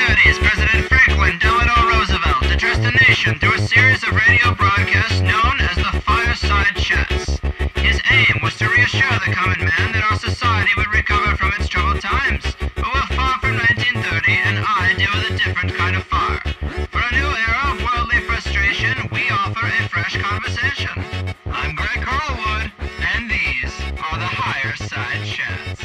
1930s, President Franklin Delano Roosevelt addressed the nation through a series of radio broadcasts known as the Fireside Chats. His aim was to reassure the common man that our society would recover from its troubled times. But we're far from 1930, and I deal with a different kind of fire. For a new era of worldly frustration, we offer a fresh conversation. I'm Greg Carlwood, and these are the Higher Side Chats.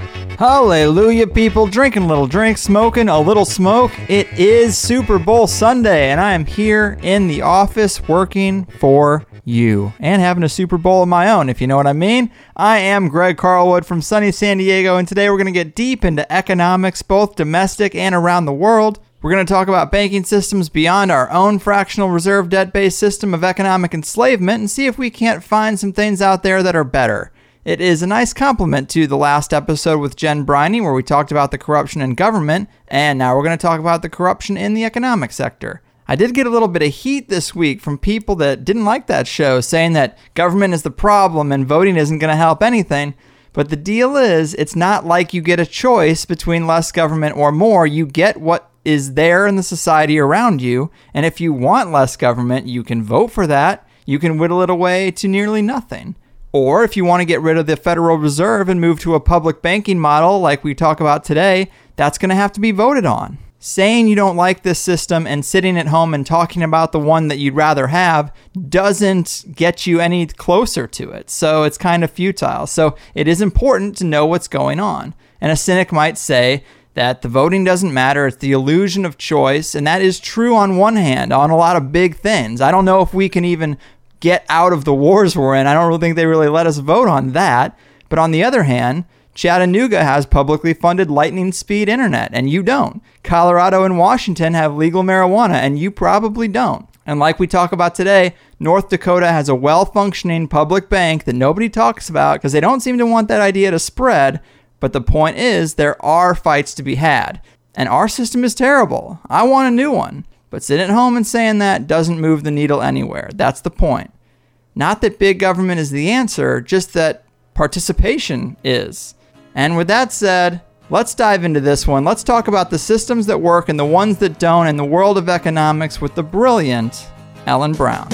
Hallelujah, people. Drinking a little drink, smoking a little smoke. It is Super Bowl Sunday, and I am here in the office working for you and having a Super Bowl of my own, if you know what I mean. I am Greg Carlwood from sunny San Diego, and today we're going to get deep into economics, both domestic and around the world. We're going to talk about banking systems beyond our own fractional reserve debt-based system of economic enslavement and see if we can't find some things out there that are better. It is a nice complement to the last episode with Jen Briney, where we talked about the corruption in government, and now we're going to talk about the corruption in the economic sector. I did get a little bit of heat this week from people that didn't like that show, saying that government is the problem and voting isn't going to help anything. But the deal is, it's not like you get a choice between less government or more. You get what is there in the society around you, and if you want less government, you can vote for that. You can whittle it away to nearly nothing. Or if you want to get rid of the Federal Reserve and move to a public banking model like we talk about today, that's going to have to be voted on. Saying you don't like this system and sitting at home and talking about the one that you'd rather have doesn't get you any closer to it. So it's kind of futile. So it is important to know what's going on. And a cynic might say that the voting doesn't matter. It's the illusion of choice. And that is true on one hand, on a lot of big things. I don't know if we can even get out of the wars we're in. I don't really think they really let us vote on that. But on the other hand, Chattanooga has publicly funded lightning speed internet, and you don't. Colorado and Washington have legal marijuana, and you probably don't. And like we talk about today, North Dakota has a well-functioning public bank that nobody talks about because they don't seem to want that idea to spread. But the point is, there are fights to be had. And our system is terrible. I want a new one. But sitting at home and saying that doesn't move the needle anywhere. That's the point. Not that big government is the answer, just that participation is. And with that said, let's dive into this one. Let's talk about the systems that work and the ones that don't in the world of economics with the brilliant Ellen Brown.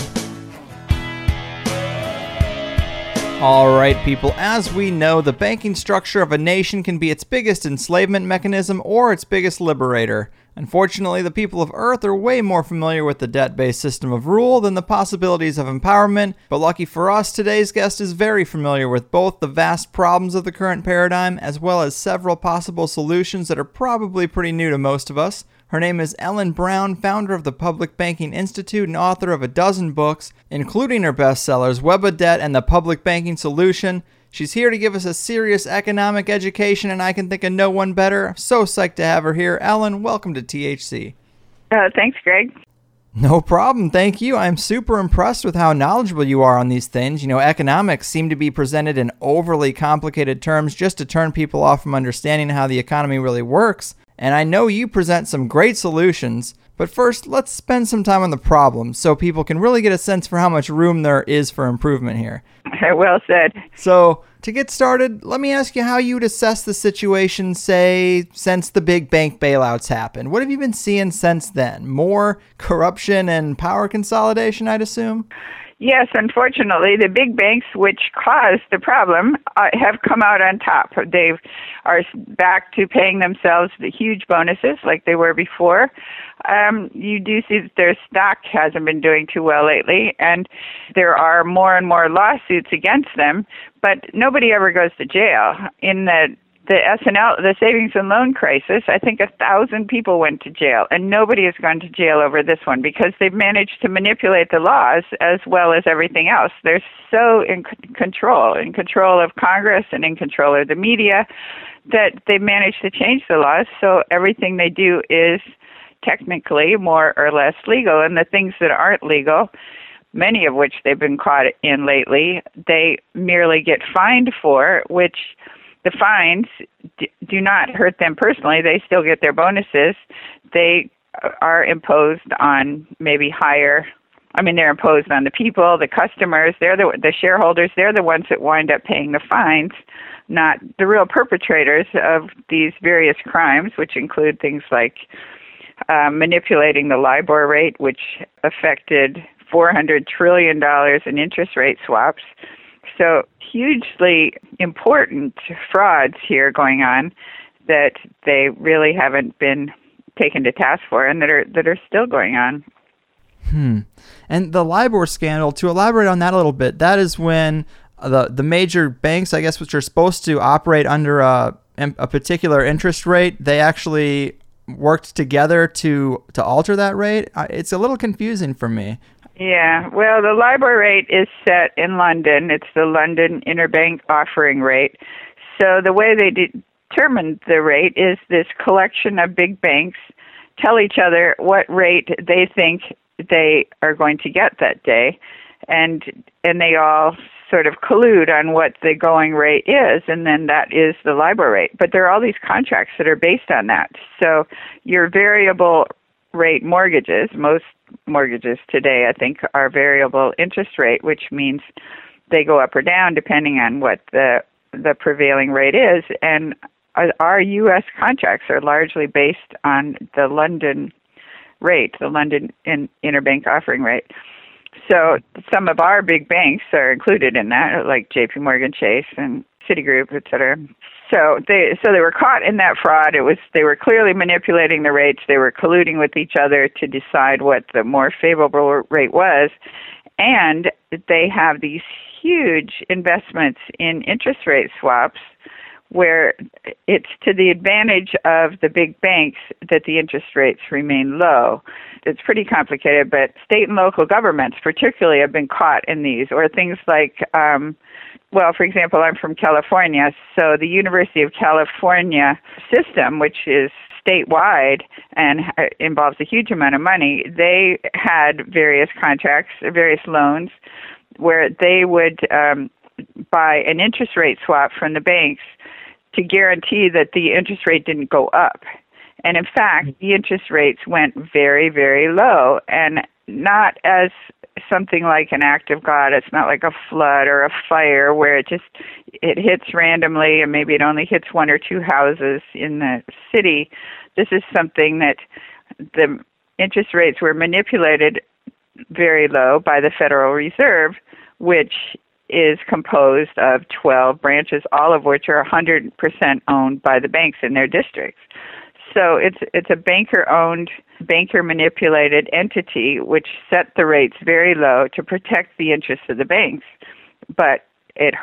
All right, people, as we know, the banking structure of a nation can be its biggest enslavement mechanism or its biggest liberator. Unfortunately, the people of Earth are way more familiar with the debt-based system of rule than the possibilities of empowerment, but lucky for us, today's guest is very familiar with both the vast problems of the current paradigm as well as several possible solutions that are probably pretty new to most of us. Her name is Ellen Brown, founder of the Public Banking Institute and author of a dozen books, including her bestsellers Web of Debt and The Public Banking Solution. She's here to give us a serious economic education, and I can think of no one better. I'm so psyched to have her here. Ellen, welcome to THC. Thanks, Greg. No problem. Thank you. I'm super impressed with how knowledgeable you are on these things. You know, economics seem to be presented in overly complicated terms just to turn people off from understanding how the economy really works. And I know you present some great solutions. But first, let's spend some time on the problems so people can really get a sense for how much room there is for improvement here. Well said. So, to get started, let me ask you how you would assess the situation, say, since the big bank bailouts happened. What have you been seeing since then? More corruption and power consolidation, I'd assume? Yes, unfortunately, the big banks, which caused the problem, have come out on top. They are back to paying themselves the huge bonuses like they were before. You do see that their stock hasn't been doing too well lately, and there are more and more lawsuits against them, but nobody ever goes to jail. In the S&L, the savings and loan crisis, I think 1,000 people went to jail, and nobody has gone to jail over this one because they've managed to manipulate the laws as well as everything else. They're so in control of Congress and in control of the media, that they've managed to change the laws so everything they do is technically more or less legal, and the things that aren't legal, many of which they've been caught in lately, they merely get fined for, which the fines do not hurt them personally. They still get their bonuses. They are imposed on maybe higher, they're imposed on the people, the customers, they're the shareholders, they're the ones that wind up paying the fines, not the real perpetrators of these various crimes, which include things like manipulating the LIBOR rate, which affected $400 trillion in interest rate swaps. So hugely important frauds here going on that they really haven't been taken to task for and that are still going on. And the LIBOR scandal, to elaborate on that a little bit, that is when the major banks, I guess, which are supposed to operate under a particular interest rate, they actually worked together to alter that rate. It's a little confusing for me. Yeah, well, the LIBOR rate is set in London. It's the London Interbank Offering Rate. So the way they determine the rate is this collection of big banks tell each other what rate they think they are going to get that day, and they all sort of collude on what the going rate is, and then that is the LIBOR rate. But there are all these contracts that are based on that. So your variable rate mortgages, most mortgages today, I think, are variable interest rate, which means they go up or down depending on what the prevailing rate is. And our U.S. contracts are largely based on the London rate, the London Interbank Offering Rate. So some of our big banks are included in that, like J.P. Morgan Chase and Citigroup, et cetera. So they were caught in that fraud. They were clearly manipulating the rates. They were colluding with each other to decide what the more favorable rate was. And they have these huge investments in interest rate swaps where it's to the advantage of the big banks that the interest rates remain low. It's pretty complicated, but state and local governments particularly have been caught in these, or things like, for example, I'm from California, so the University of California system, which is statewide and involves a huge amount of money, they had various contracts, various loans, where they would buy an interest rate swap from the banks to guarantee that the interest rate didn't go up. And in fact, the interest rates went very, very low, and not as something like an act of God. It's not like a flood or a fire where it hits randomly and maybe it only hits one or two houses in the city. This is something that the interest rates were manipulated very low by the Federal Reserve, which is composed of 12 branches, all of which are 100% owned by the banks in their districts. So it's a banker-owned, banker-manipulated entity which set the rates very low to protect the interests of the banks. But it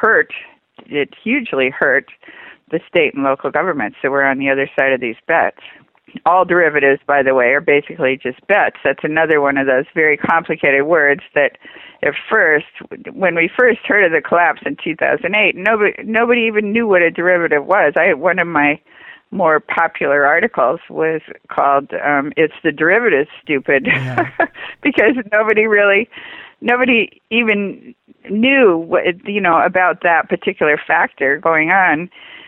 hugely hurt the state and local governments that were on the other side of these bets. All derivatives, by the way, are basically just bets. That's another one of those very complicated words that at first, when we first heard of the collapse in 2008, nobody even knew what a derivative was. One of my more popular articles was called "It's the Derivatives, Stupid," yeah. Because nobody even knew what, about that particular factor going on.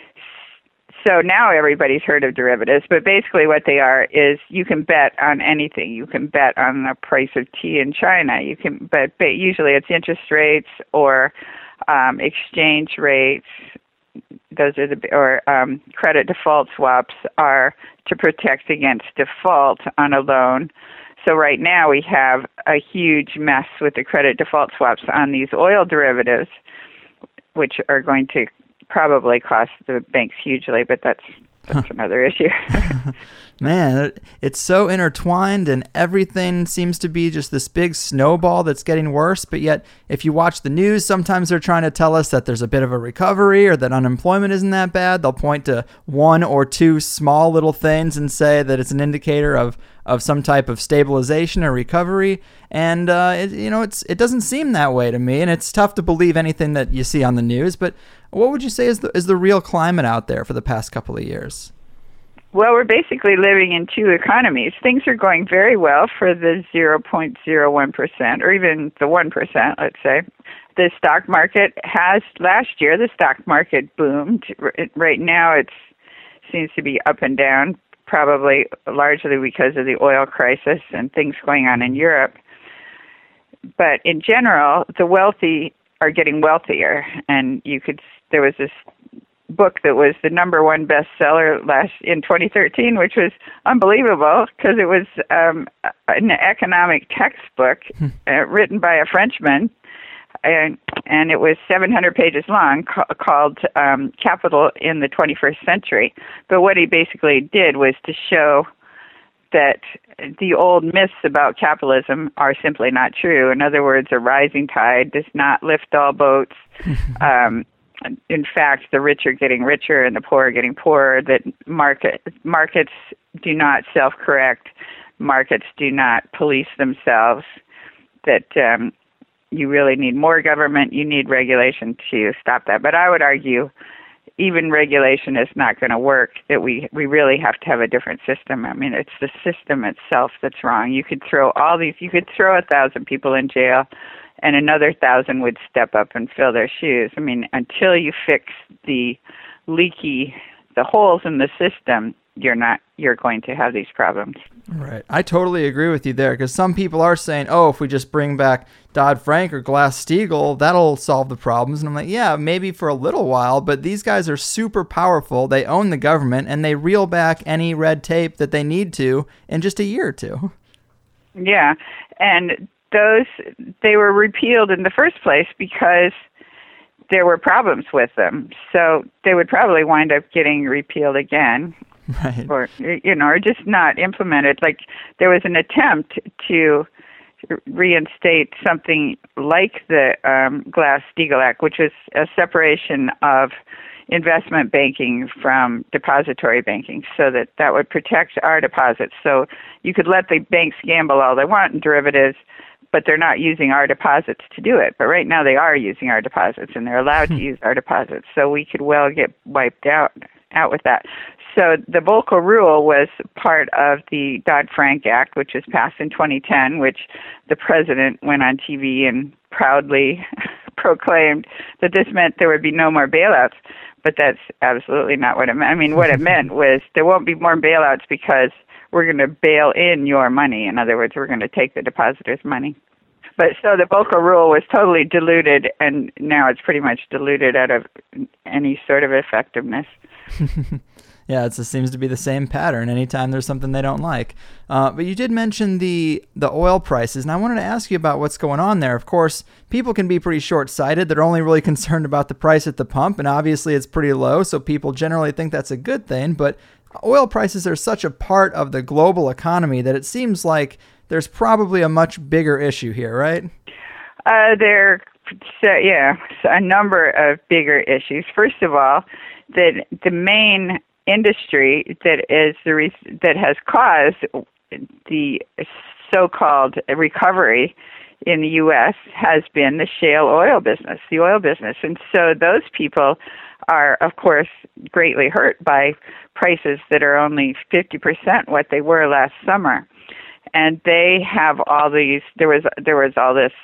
So now everybody's heard of derivatives, but basically what they are is you can bet on anything. You can bet on the price of tea in China. You can, but usually it's interest rates or exchange rates. Those are credit default swaps are to protect against default on a loan. So right now we have a huge mess with the credit default swaps on these oil derivatives, which are going to probably cost the banks hugely, but that's another issue. Man, it's so intertwined, and everything seems to be just this big snowball that's getting worse. But yet, if you watch the news, sometimes they're trying to tell us that there's a bit of a recovery or that unemployment isn't that bad. They'll point to one or two small little things and say that it's an indicator of some type of stabilization or recovery. And it doesn't seem that way to me, and it's tough to believe anything that you see on the news. But what would you say is the real climate out there for the past couple of years? Well, we're basically living in two economies. Things are going very well for the 0.01%, or even the 1%, let's say. The stock market last year, the stock market boomed. Right now it seems to be up and down, probably largely because of the oil crisis and things going on in Europe. But in general, the wealthy are getting wealthier, and there was this book that was the #1 bestseller in 2013, which was unbelievable because it was an economic textbook written by a Frenchman, and it was 700 pages long, called Capital in the 21st Century. But what he basically did was to show that the old myths about capitalism are simply not true. In other words, a rising tide does not lift all boats. In fact, the rich are getting richer and the poor are getting poorer, that markets do not self-correct, markets do not police themselves, that you really need more government, you need regulation to stop that. But I would argue even regulation is not going to work, that we really have to have a different system. I mean, it's the system itself that's wrong. You could throw 1,000 people in jail and another 1,000 would step up and fill their shoes. I mean, until you fix the holes in the system, you're going to have these problems. Right. I totally agree with you there, because some people are saying, oh, if we just bring back Dodd-Frank or Glass-Steagall, that'll solve the problems. And I'm like, yeah, maybe for a little while, but these guys are super powerful. They own the government, and they reel back any red tape that they need to in just a year or two. Yeah, and they were repealed in the first place because there were problems with them. So they would probably wind up getting repealed again. Right. Or just not implemented. Like, there was an attempt to reinstate something like the Glass-Steagall Act, which is a separation of investment banking from depository banking, so that would protect our deposits. So you could let the banks gamble all they want in derivatives, but they're not using our deposits to do it. But right now they are using our deposits, and they're allowed to use our deposits. So we could well get wiped out with that. So the Volcker Rule was part of the Dodd-Frank Act, which was passed in 2010, which the president went on TV and proudly proclaimed that this meant there would be no more bailouts. But that's absolutely not what it meant. I mean, what it meant was there won't be more bailouts because we're going to bail in your money. In other words, we're going to take the depositors' money. But so the Volcker Rule was totally diluted, and now it's pretty much diluted out of any sort of effectiveness. Yeah, it seems to be the same pattern anytime there's something they don't like. But you did mention the oil prices, and I wanted to ask you about what's going on there. Of course, people can be pretty short-sighted. They're only really concerned about the price at the pump, and obviously it's pretty low, so people generally think that's a good thing. But oil prices are such a part of the global economy that it seems like there's probably a much bigger issue here, right? There are a number of bigger issues. First of all, the main industry that has caused the so-called recovery in the U.S. has been the shale oil business, the oil business. And so those people are, of course, greatly hurt by prices that are only 50% what they were last summer. And they have all these, there was all this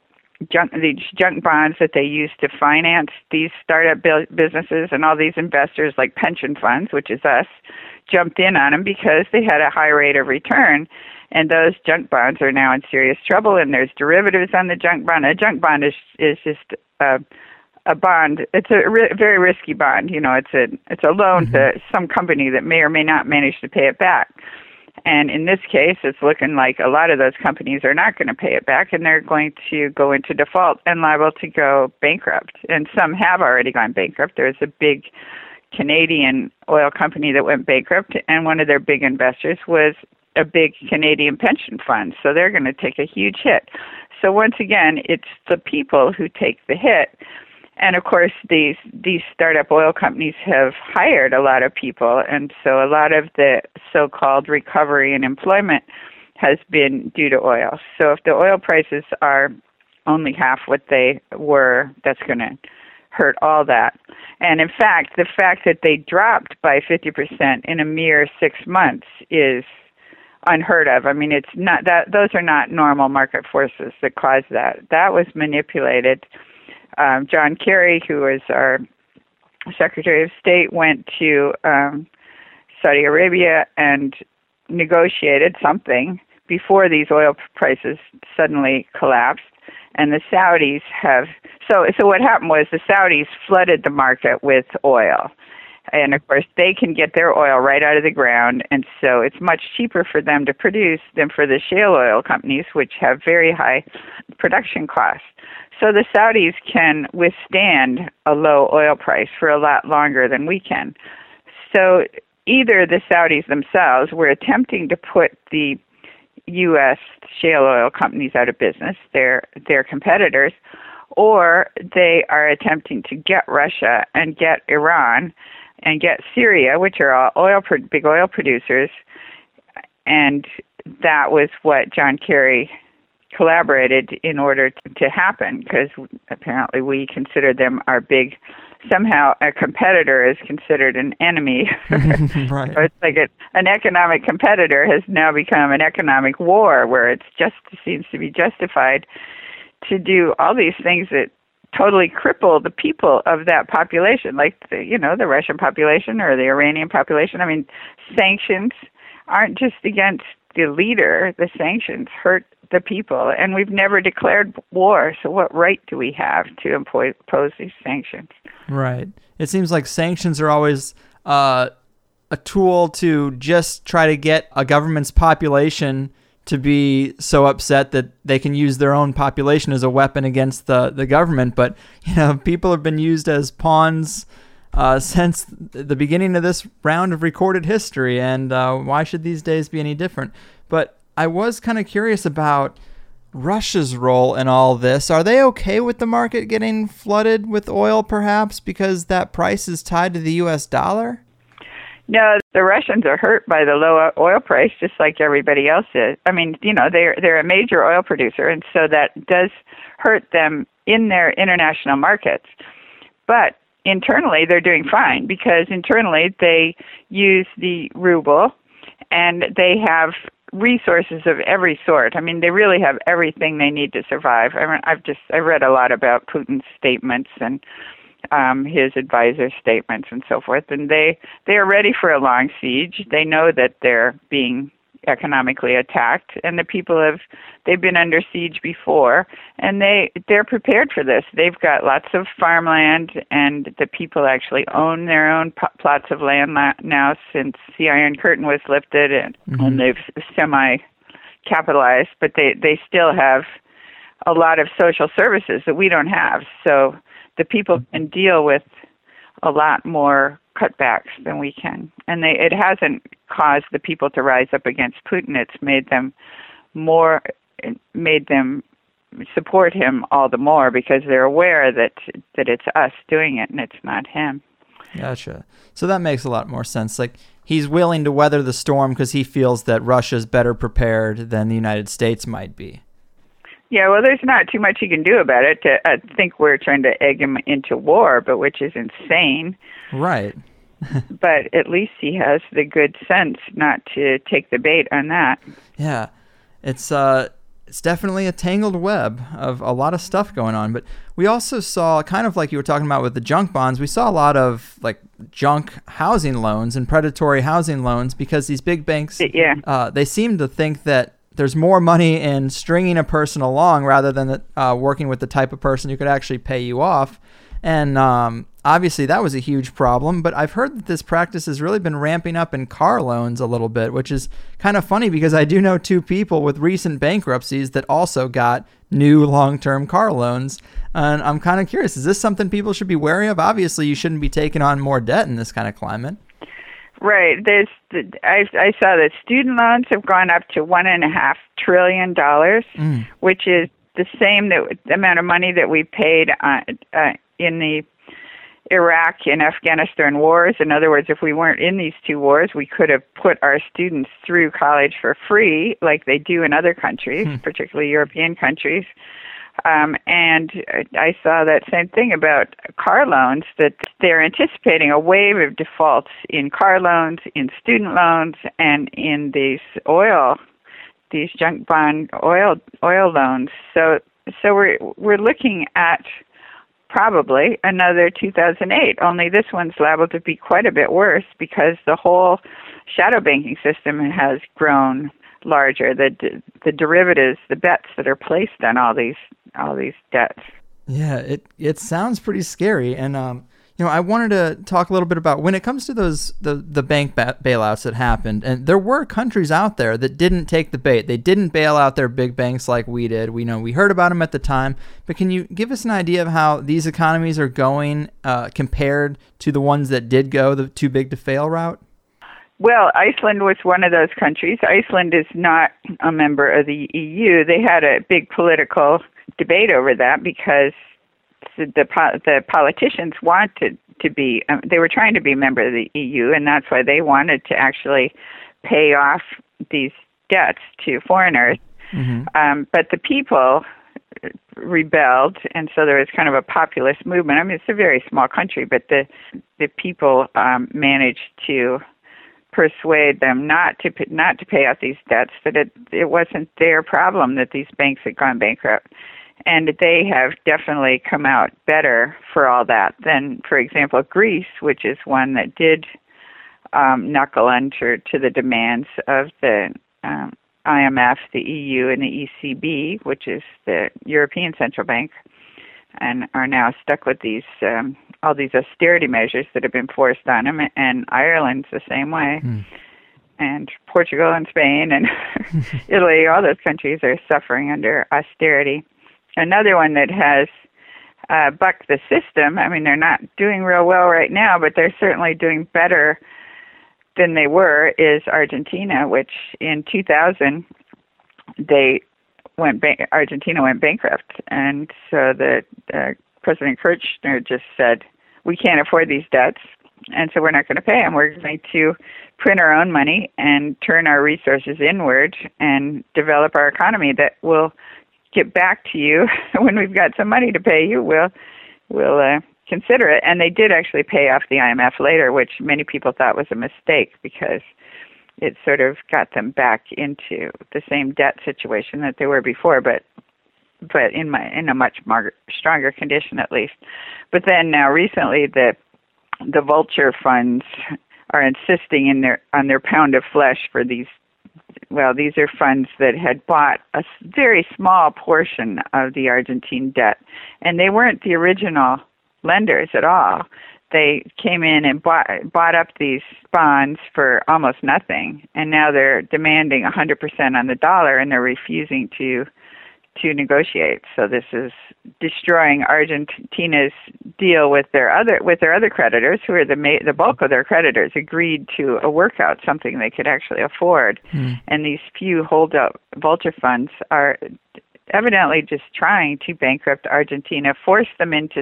these junk bonds that they used to finance these startup businesses, and all these investors like pension funds, which is us, jumped in on them because they had a high rate of return. And those junk bonds are now in serious trouble, and there's derivatives on the junk bond. A junk bond is just a bond. It's a very risky bond. It's a loan to some company that may or may not manage to pay it back. And in this case, it's looking like a lot of those companies are not going to pay it back, and they're going to go into default and liable to go bankrupt. And some have already gone bankrupt. There's a big Canadian oil company that went bankrupt, and one of their big investors was a big Canadian pension fund. So they're going to take a huge hit. So once again, it's the people who take the hit. And of course, these startup oil companies have hired a lot of people, and so a lot of the so-called recovery in employment has been due to oil. So if the oil prices are only half what they were, that's going to hurt all that. And in fact, the fact that they dropped by 50% in a mere 6 months is unheard of. I mean, it's not that those are not normal market forces that caused that. That was manipulated. John Kerry, who was our Secretary of State, went to Saudi Arabia and negotiated something before these oil prices suddenly collapsed. and the Saudis have. So what happened was the Saudis flooded the market with oil. And, of course, they can get their oil right out of the ground, and so it's much cheaper for them to produce than for the shale oil companies, which have very high production costs. So the Saudis can withstand a low oil price for a lot longer than we can. So either the Saudis themselves were attempting to put the U.S. shale oil companies out of business, their competitors, or they are attempting to get Russia and get Iran and get Syria, which are all big oil producers, and that was what John Kerry collaborated in order to happen, because apparently we consider them our big, somehow a competitor is considered an enemy. Right. So it's like an economic competitor has now become an economic war, where it seems to be justified to do all these things that totally cripple the people of that population, like the Russian population or the Iranian population. I mean, sanctions aren't just against the leader. The sanctions hurt the people, and we've never declared war, so what right do we have to impose these sanctions? Right. It seems like sanctions are always a tool to just try to get a government's population to be so upset that they can use their own population as a weapon against the government. But, people have been used as pawns since the beginning of this round of recorded history, and why should these days be any different? But I was kind of curious about Russia's role in all this. Are they okay with the market getting flooded with oil, perhaps, because that price is tied to the U.S. dollar? No, the Russians are hurt by the low oil price, just like everybody else is. I mean, they're a major oil producer, and so that does hurt them in their international markets. But internally, they're doing fine, because internally they use the ruble, and they have resources of every sort. I mean, they really have everything they need to survive. I mean, I've read a lot about Putin's statements and his advisor statements and so forth, and they are ready for a long siege. They know that they're being economically attacked, and the people they've been under siege before, and they're prepared for this. They've got lots of farmland, and the people actually own their own plots of land now since the Iron Curtain was lifted, and they've semi-capitalized, but they still have a lot of social services that we don't have. So the people can deal with a lot more cutbacks than we can. And it hasn't caused the people to rise up against Putin. It's made them support him all the more, because they're aware that it's us doing it and it's not him. Gotcha. So that makes a lot more sense. Like, he's willing to weather the storm because he feels that Russia's better prepared than the United States might be. Yeah, well, there's not too much he can do about it. I think we're trying to egg him into war, but which is insane. Right. But at least he has the good sense not to take the bait on that. Yeah, it's definitely a tangled web of a lot of stuff going on. But we also saw, kind of like you were talking about with the junk bonds, we saw a lot of like junk housing loans and predatory housing loans, because these big banks, they seem to think that there's more money in stringing a person along rather than working with the type of person who could actually pay you off. And obviously that was a huge problem, but I've heard that this practice has really been ramping up in car loans a little bit, which is kind of funny, because I do know two people with recent bankruptcies that also got new long-term car loans. And I'm kind of curious, is this something people should be wary of? Obviously, you shouldn't be taking on more debt in this kind of climate. Right. I saw that student loans have gone up to $1.5 trillion, which is the same amount of money that we paid in the Iraq and Afghanistan wars. In other words, if we weren't in these two wars, we could have put our students through college for free, like they do in other countries, particularly European countries. And I saw that same thing about car loans, that they're anticipating a wave of defaults in car loans, in student loans, and in these junk bond oil loans. So we're looking at probably another 2008, only this one's liable to be quite a bit worse, because the whole shadow banking system has grown larger. The derivatives, the bets that are placed on all these debts. Yeah, it sounds pretty scary. And I wanted to talk a little bit about when it comes to the bank bailouts that happened. And there were countries out there that didn't take the bait. They didn't bail out their big banks like we did. We heard about them at the time. But can you give us an idea of how these economies are going compared to the ones that did go the too big to fail route? Well, Iceland was one of those countries. Iceland is not a member of the EU. They had a big political debate over that because the politicians wanted to be, they were trying to be a member of the EU, and that's why they wanted to actually pay off these debts to foreigners. Mm-hmm. But the people rebelled, and so there was kind of a populist movement. I mean, it's a very small country, but the people managed to persuade them not to pay off these debts, that it wasn't their problem that these banks had gone bankrupt. And they have definitely come out better for all that than, for example, Greece, which is one that did knuckle under to the demands of the IMF, the EU, and the ECB, which is the European Central Bank, and are now stuck with these all these austerity measures that have been forced on them. And Ireland's the same way. And Portugal and Spain and Italy, all those countries are suffering under austerity. Another one that has bucked the system, I mean, they're not doing real well right now, but they're certainly doing better than they were, is Argentina, which in 2000, Argentina went bankrupt. And so President Kirchner just said, we can't afford these debts, and so we're not going to pay them. We're going to print our own money and turn our resources inward and develop our economy that will get back to you when we've got some money to pay you. We'll consider it. And they did actually pay off the IMF later, which many people thought was a mistake because it sort of got them back into the same debt situation that they were before, but in a much more stronger condition at least. But then now recently the vulture funds are insisting on their pound of flesh for these. Well, these are funds that had bought a very small portion of the Argentine debt, and they weren't the original lenders at all. They came in and bought up these bonds for almost nothing, and now they're demanding 100% on the dollar, and they're refusing to negotiate. So this is destroying Argentina's deal with their other creditors, who are the bulk of their creditors, agreed to a workout, something they could actually afford. And these few holdout vulture funds are evidently just trying to bankrupt Argentina, force them into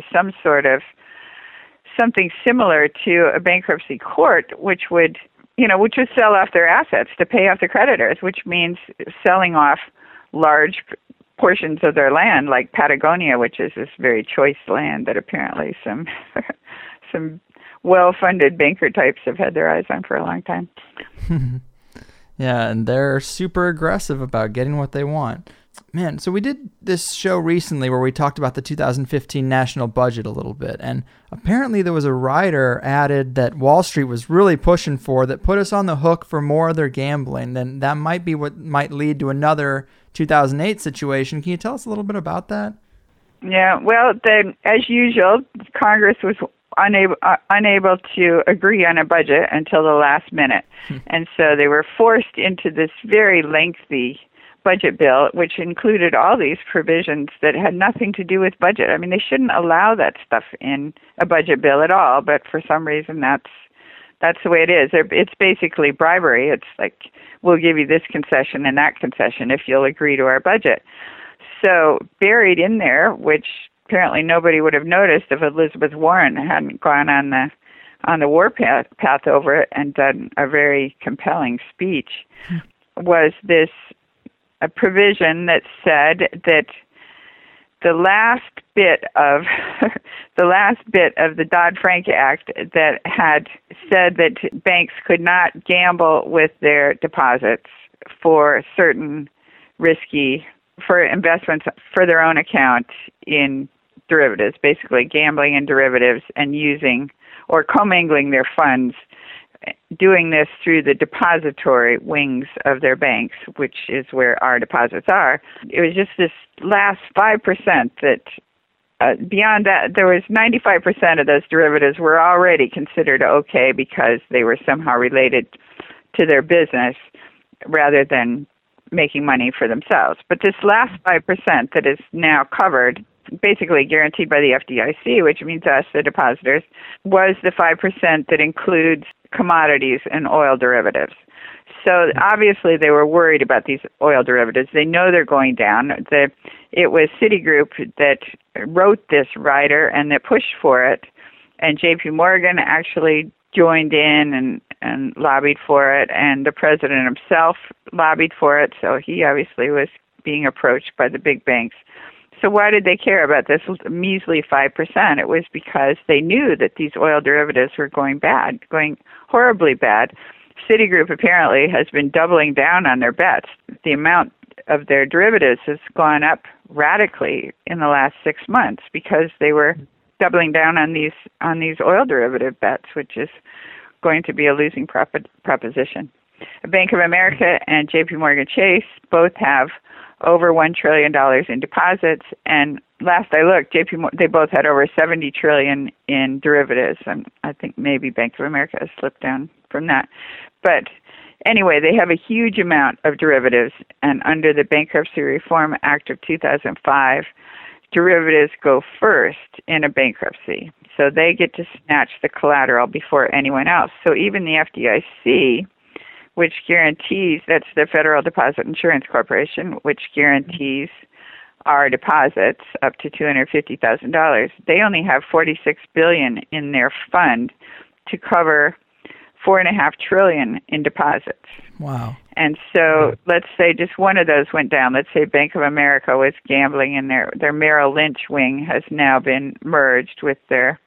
something similar to a bankruptcy court, which would sell off their assets to pay off the creditors, which means selling off large portions of their land, like Patagonia, which is this very choice land that apparently some well-funded banker types have had their eyes on for a long time. Yeah, and they're super aggressive about getting what they want. Man, so we did this show recently where we talked about the 2015 national budget a little bit, and apparently there was a rider added that Wall Street was really pushing for that put us on the hook for more of their gambling. Then that might be what might lead to another 2008 situation. Can you tell us a little bit about that? Yeah, well, as usual, Congress was unable to agree on a budget until the last minute. And so they were forced into this very lengthy budget bill, which included all these provisions that had nothing to do with budget. I mean, they shouldn't allow that stuff in a budget bill at all, but for some reason that's the way it is. It's basically bribery. It's like, we'll give you this concession and that concession if you'll agree to our budget. So buried in there, which apparently nobody would have noticed if Elizabeth Warren hadn't gone on the war path over it and done a very compelling speech, was this a provision that said that the last bit of the Dodd-Frank Act that had said that banks could not gamble with their deposits for certain for investments for their own account in derivatives, basically gambling in derivatives and using or commingling their funds doing this through the depository wings of their banks, which is where our deposits are. It was just this last 5% that, beyond that, there was 95% of those derivatives were already considered okay because they were somehow related to their business rather than making money for themselves. But this last 5% that is now covered, basically guaranteed by the FDIC, which means us, the depositors, was the 5% that includes commodities and oil derivatives. So obviously they were worried about these oil derivatives. They know they're going down. It was Citigroup that wrote this rider and that pushed for it, and JP Morgan actually joined in and lobbied for it, and the president himself lobbied for it, so he obviously was being approached by the big banks. So why did they care about this measly 5%? It was because they knew that these oil derivatives were going bad, going horribly bad. Citigroup apparently has been doubling down on their bets. The amount of their derivatives has gone up radically in the last 6 months because they were doubling down on these oil derivative bets, which is going to be a losing proposition. Bank of America and JP Morgan Chase both have over $1 trillion in deposits, and last I looked, they both had over $70 trillion in derivatives, and I think maybe Bank of America has slipped down from that. But anyway, they have a huge amount of derivatives, and under the Bankruptcy Reform Act of 2005, derivatives go first in a bankruptcy. So they get to snatch the collateral before anyone else. So even the FDIC, which guarantees, that's the Federal Deposit Insurance Corporation, which guarantees our deposits up to $250,000, they only have $46 billion in their fund to cover $4.5 trillion in deposits. Wow. And so let's say just one of those went down. Let's say Bank of America was gambling and their Merrill Lynch wing has now been merged with their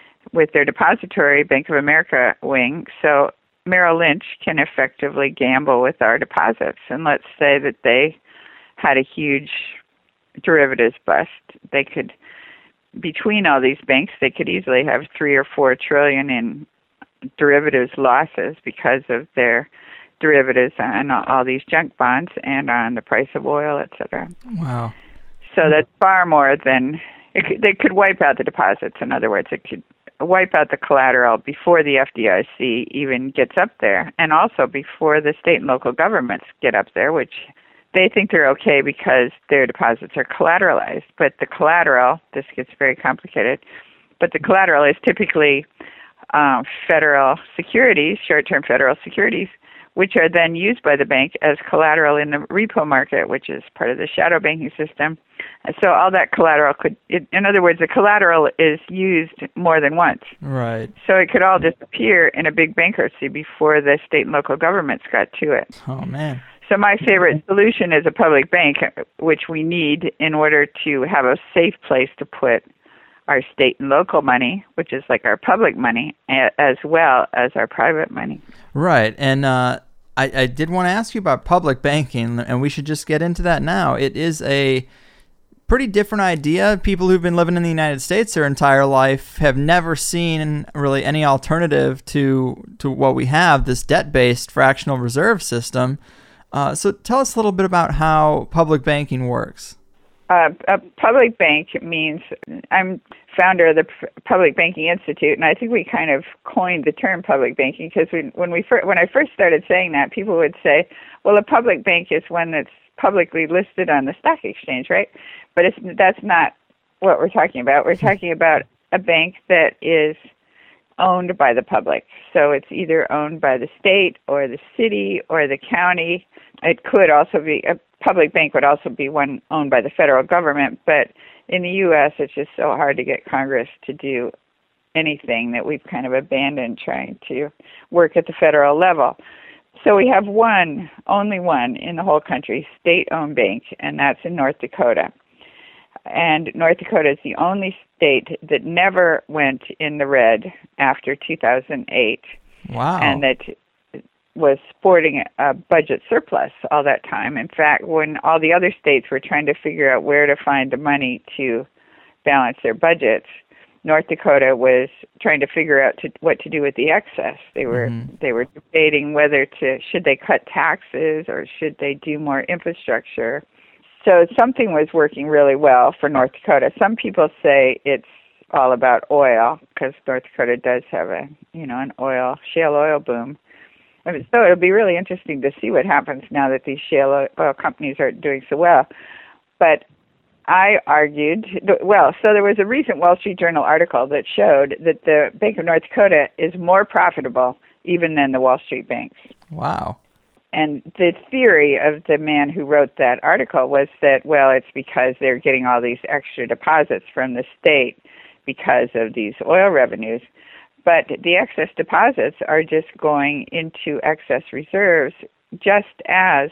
depository Bank of America wing. So Merrill Lynch can effectively gamble with our deposits. And let's say that they had a huge derivatives bust. They could, between all these banks, they could easily have $3 or $4 trillion in derivatives losses because of their derivatives on all these junk bonds and on the price of oil, et cetera. Wow. So that's far more than, they could wipe out the deposits. In other words, it could wipe out the collateral before the FDIC even gets up there, and also before the state and local governments get up there, which they think they're okay because their deposits are collateralized. But the collateral, this gets very complicated, but the collateral is typically federal securities, short-term federal securities, which are then used by the bank as collateral in the repo market, which is part of the shadow banking system. And so all that collateral in other words, the collateral is used more than once. Right. So it could all disappear in a big bankruptcy before the state and local governments got to it. Oh, man. So my favorite solution is a public bank, which we need in order to have a safe place to put our state and local money, which is like our public money, as well as our private money. Right. And I did want to ask you about public banking, and we should just get into that now. It is a pretty different idea. People who've been living in the United States their entire life have never seen really any alternative to what we have, this debt-based fractional reserve system. So tell us a little bit about how public banking works. A public bank means, I'm founder of the Public Banking Institute, and I think we kind of coined the term public banking because when I first started saying that, people would say, well, a public bank is one that's publicly listed on the stock exchange, right? But that's not what we're talking about. We're talking about a bank that is owned by the public. So it's either owned by the state or the city or the county. It could also be, a public bank would also be one owned by the federal government, but in the U.S. it's just so hard to get Congress to do anything that we've kind of abandoned trying to work at the federal level. So we have only one in the whole country, state-owned bank, and that's in North Dakota. And North Dakota is the only state that never went in the red after 2008. Wow. And that was sporting a budget surplus all that time. In fact, when all the other states were trying to figure out where to find the money to balance their budgets, North Dakota was trying to figure out what to do with the excess. They were debating whether should they cut taxes or should they do more infrastructure. So something was working really well for North Dakota. Some people say it's all about oil because North Dakota does have an shale oil boom. So it'll be really interesting to see what happens now that these shale oil companies are doing so well. But I argued, so there was a recent Wall Street Journal article that showed that the Bank of North Dakota is more profitable even than the Wall Street banks. Wow. And the theory of the man who wrote that article was that, it's because they're getting all these extra deposits from the state because of these oil revenues. But the excess deposits are just going into excess reserves, just as,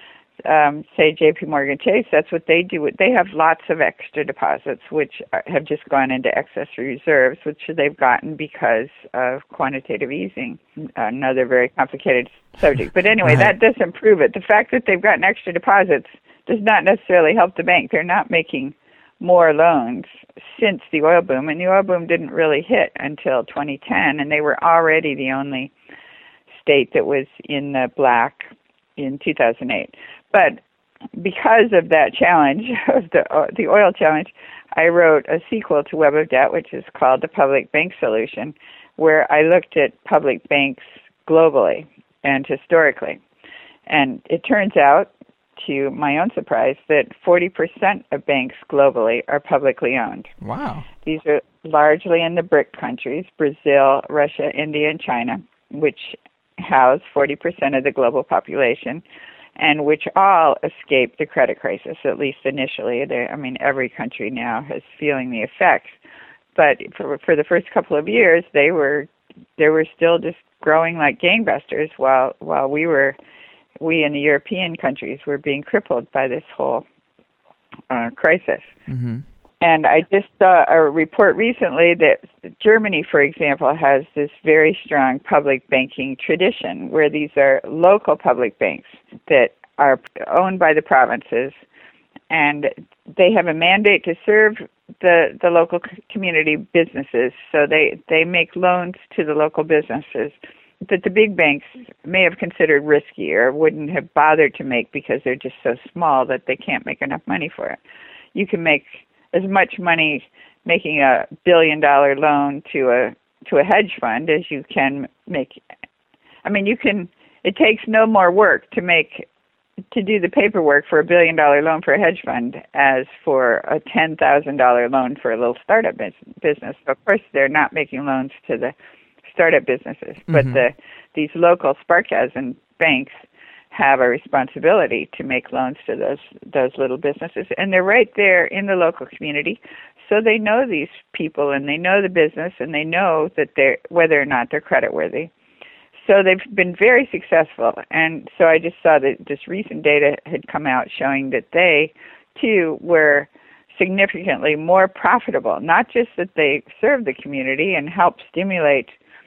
say, J.P. Morgan Chase, that's what they do. They have lots of extra deposits, which have just gone into excess reserves, which they've gotten because of quantitative easing, another very complicated subject. But anyway, That doesn't prove it. The fact that they've gotten extra deposits does not necessarily help the bank. They're not making more loans since the oil boom, and the oil boom didn't really hit until 2010, and they were already the only state that was in the black in 2008. But because of that challenge, of the oil challenge, I wrote a sequel to Web of Debt, which is called The Public Bank Solution, where I looked at public banks globally and historically. And it turns out, to my own surprise, that 40% of banks globally are publicly owned. Wow. These are largely in the BRIC countries, Brazil, Russia, India, and China, which house 40% of the global population, and which all escaped the credit crisis, at least initially. Every country now is feeling the effects. But for the first couple of years, they were still just growing like gangbusters while we in the European countries were being crippled by this whole crisis. Mm-hmm. And I just saw a report recently that Germany, for example, has this very strong public banking tradition where these are local public banks that are owned by the provinces, and they have a mandate to serve the local community businesses. So they make loans to the local businesses that the big banks may have considered risky or wouldn't have bothered to make because they're just so small that they can't make enough money for it. You can make as much money making $1 billion loan to a hedge fund as you can make. It takes no more work to do the paperwork for $1 billion loan for a hedge fund as for a $10,000 loan for a little startup business. So of course, they're not making loans to the startup businesses, but these local Sparkassen banks have a responsibility to make loans to those little businesses, and they're right there in the local community, so they know these people and they know the business and they know that whether or not they're creditworthy. So they've been very successful, and so I just saw that this recent data had come out showing that they too were significantly more profitable. Not just that they serve the community and help stimulate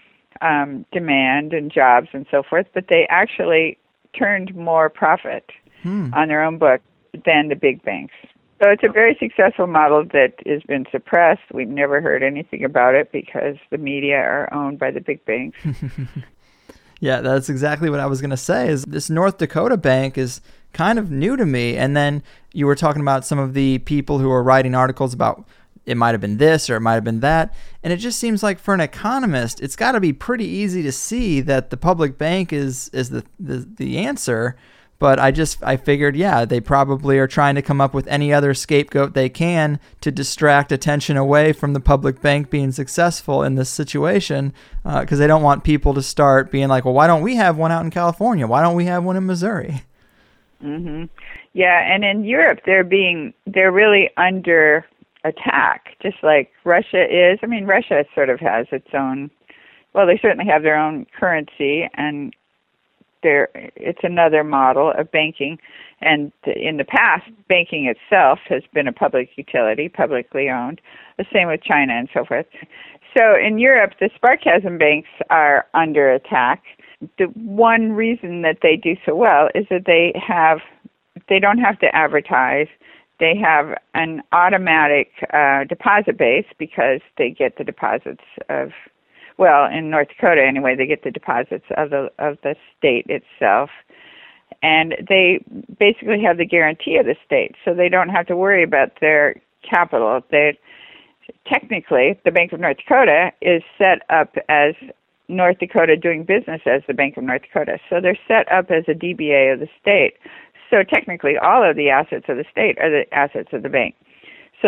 demand and jobs and so forth, but they actually turned more profit on their own book than the big banks. So it's a very successful model that has been suppressed. We've never heard anything about it because the media are owned by the big banks. Yeah, that's exactly what I was going to say, is this North Dakota bank is kind of new to me. And then you were talking about some of the people who are writing articles about it might have been this or it might have been that. And it just seems like for an economist, it's got to be pretty easy to see that the public bank is the answer. But I figured, they probably are trying to come up with any other scapegoat they can to distract attention away from the public bank being successful in this situation, because they don't want people to start being like, well, why don't we have one out in California? Why don't we have one in Missouri? Mm-hmm. Yeah, and in Europe, they're really under attack, just like Russia is. Russia sort of has its own, they certainly have their own currency, and it's another model of banking. And in the past, banking itself has been a public utility, publicly owned, the same with China and so forth. So in Europe, the Sparkassen banks are under attack. The one reason that they do so well is that they don't have to advertise. they have an automatic deposit base because they get the deposits of, well, in North Dakota anyway, they get the deposits of the state itself. And they basically have the guarantee of the state, so they don't have to worry about their capital. Technically, the Bank of North Dakota is set up as North Dakota doing business as the Bank of North Dakota. So they're set up as a DBA of the state. So technically, all of the assets of the state are the assets of the bank. So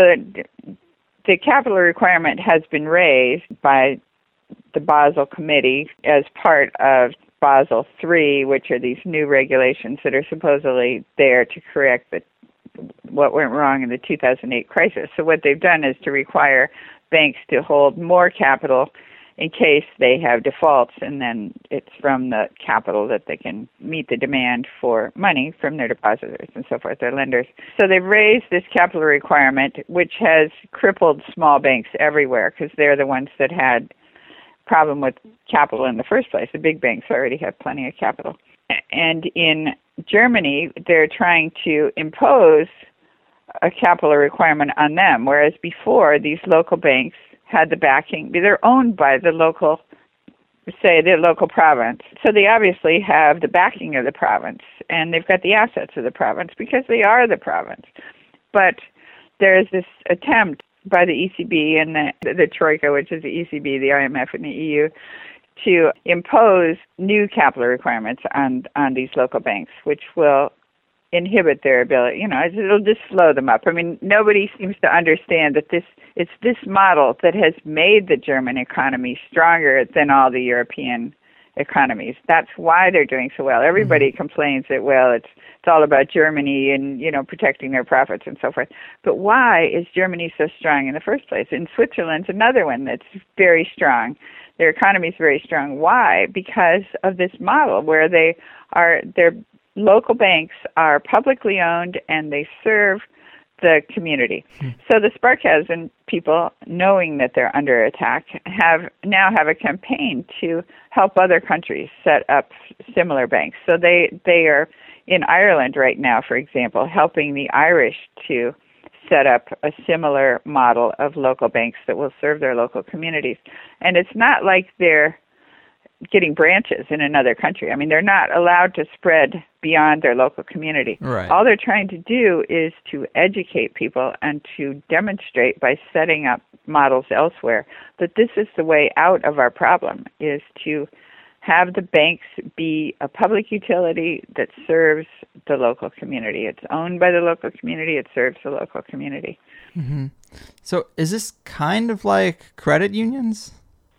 the capital requirement has been raised by the Basel Committee as part of Basel III, which are these new regulations that are supposedly there to correct what went wrong in the 2008 crisis. So what they've done is to require banks to hold more capital in case they have defaults, and then it's from the capital that they can meet the demand for money from their depositors and so forth, their lenders. So they've raised this capital requirement, which has crippled small banks everywhere because they're the ones that had problem with capital in the first place. The big banks already have plenty of capital. And in Germany, they're trying to impose a capital requirement on them, whereas before these local banks had the backing. They're owned by the local, say, the local province. So they obviously have the backing of the province, and they've got the assets of the province because they are the province. But there's this attempt by the ECB and the Troika, which is the ECB, the IMF, and the EU, to impose new capital requirements on these local banks, which will inhibit their ability. It'll just slow them up. I mean, nobody seems to understand that it's this model that has made the German economy stronger than all the European economies. That's why they're doing so well. Everybody complains that, well, it's all about Germany and, protecting their profits and so forth. But why is Germany so strong in the first place? And Switzerland's another one that's very strong. Their economy is very strong. Why? Because of this model where their local banks are publicly owned and they serve the community. So the Sparkassen people, knowing that they're under attack, now have a campaign to help other countries set up similar banks. So they are in Ireland right now, for example, helping the Irish to set up a similar model of local banks that will serve their local communities. And it's not like they're getting branches in another country. I mean, they're not allowed to spread beyond their local community. Right. All they're trying to do is to educate people and to demonstrate by setting up models elsewhere that this is the way out of our problem, is to have the banks be a public utility that serves the local community. It's owned by the local community. It serves the local community. Mm-hmm. So is this kind of like credit unions?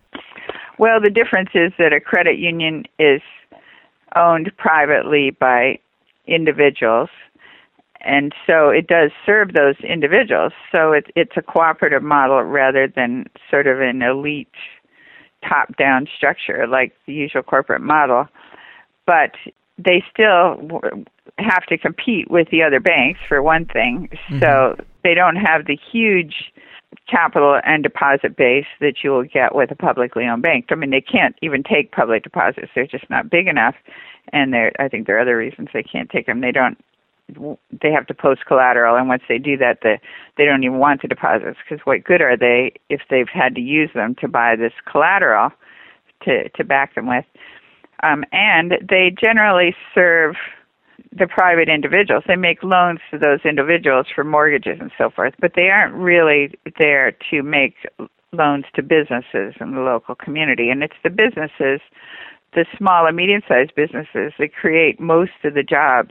Well, the difference is that a credit union is owned privately by individuals, and so it does serve those individuals. So it's a cooperative model rather than sort of an elite top-down structure like the usual corporate model. But they still have to compete with the other banks, for one thing. Mm-hmm. So they don't have the huge capital and deposit base that you will get with a publicly owned bank. I mean, they can't even take public deposits. They're just not big enough. And I think there are other reasons they can't take them. They have to post collateral, and once they do that, they don't even want the deposits, because what good are they if they've had to use them to buy this collateral to back them with? And they generally serve the private individuals. They make loans to those individuals for mortgages and so forth, but they aren't really there to make loans to businesses in the local community. And it's the businesses, the small and medium-sized businesses, that create most of the jobs.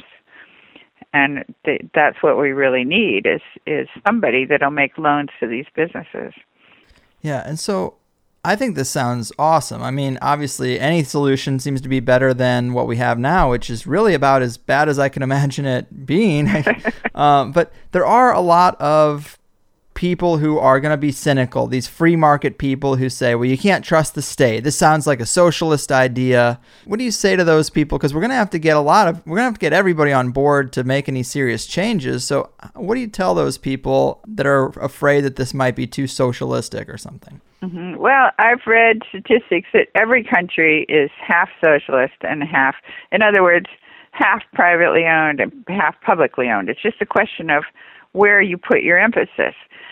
And that's what we really need is somebody that'll make loans to these businesses. Yeah, and so I think this sounds awesome. I mean, obviously, any solution seems to be better than what we have now, which is really about as bad as I can imagine it being. But there are a lot of people who are going to be cynical, these free market people who say, well, you can't trust the state. This sounds like a socialist idea. What do you say to those people? Because we're going to have to get everybody on board to make any serious changes. So what do you tell those people that are afraid that this might be too socialistic or something? Mm-hmm. Well, I've read statistics that every country is half socialist and half, in other words, half privately owned and half publicly owned. It's just a question of where you put your emphasis.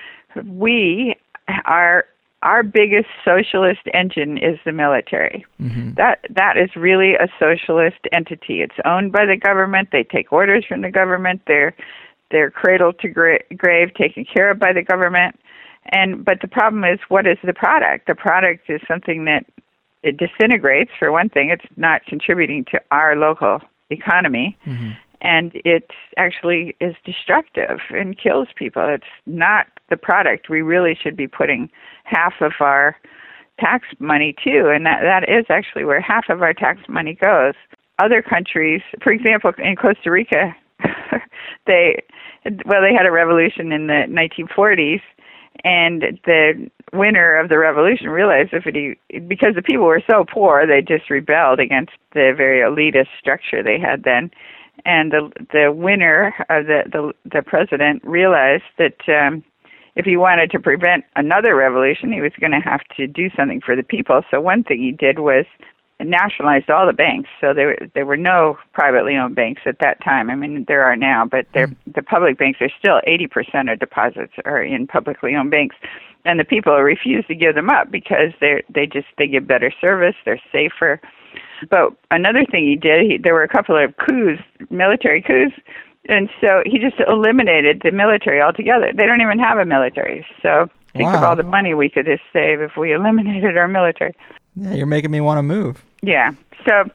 Our biggest socialist engine is the military. Mm-hmm. That is really a socialist entity. It's owned by the government. They take orders from the government. They're cradle to grave, taken care of by the government. But the problem is, what is the product? The product is something that it disintegrates. For one thing, it's not contributing to our local economy. Mm-hmm. And it actually is destructive and kills people. It's not the product. We really should be putting half of our tax money to, and that is actually where half of our tax money goes. Other countries, for example, in Costa Rica, they had a revolution in the 1940s, and the winner of the revolution realized because the people were so poor, they just rebelled against the very elitist structure they had then. And the winner, the president, realized that if he wanted to prevent another revolution, he was going to have to do something for the people. So one thing he did was nationalized all the banks. So there were no privately owned banks at that time. I mean, there are now, but the public banks are still 80% of deposits are in publicly owned banks. And the people refuse to give them up because they give better service, they're safer. But another thing he did, there were a couple of coups, military coups, and so he just eliminated the military altogether. They don't even have a military. So think of all the money we could just save if we eliminated our military. Yeah, you're making me want to move. Yeah. So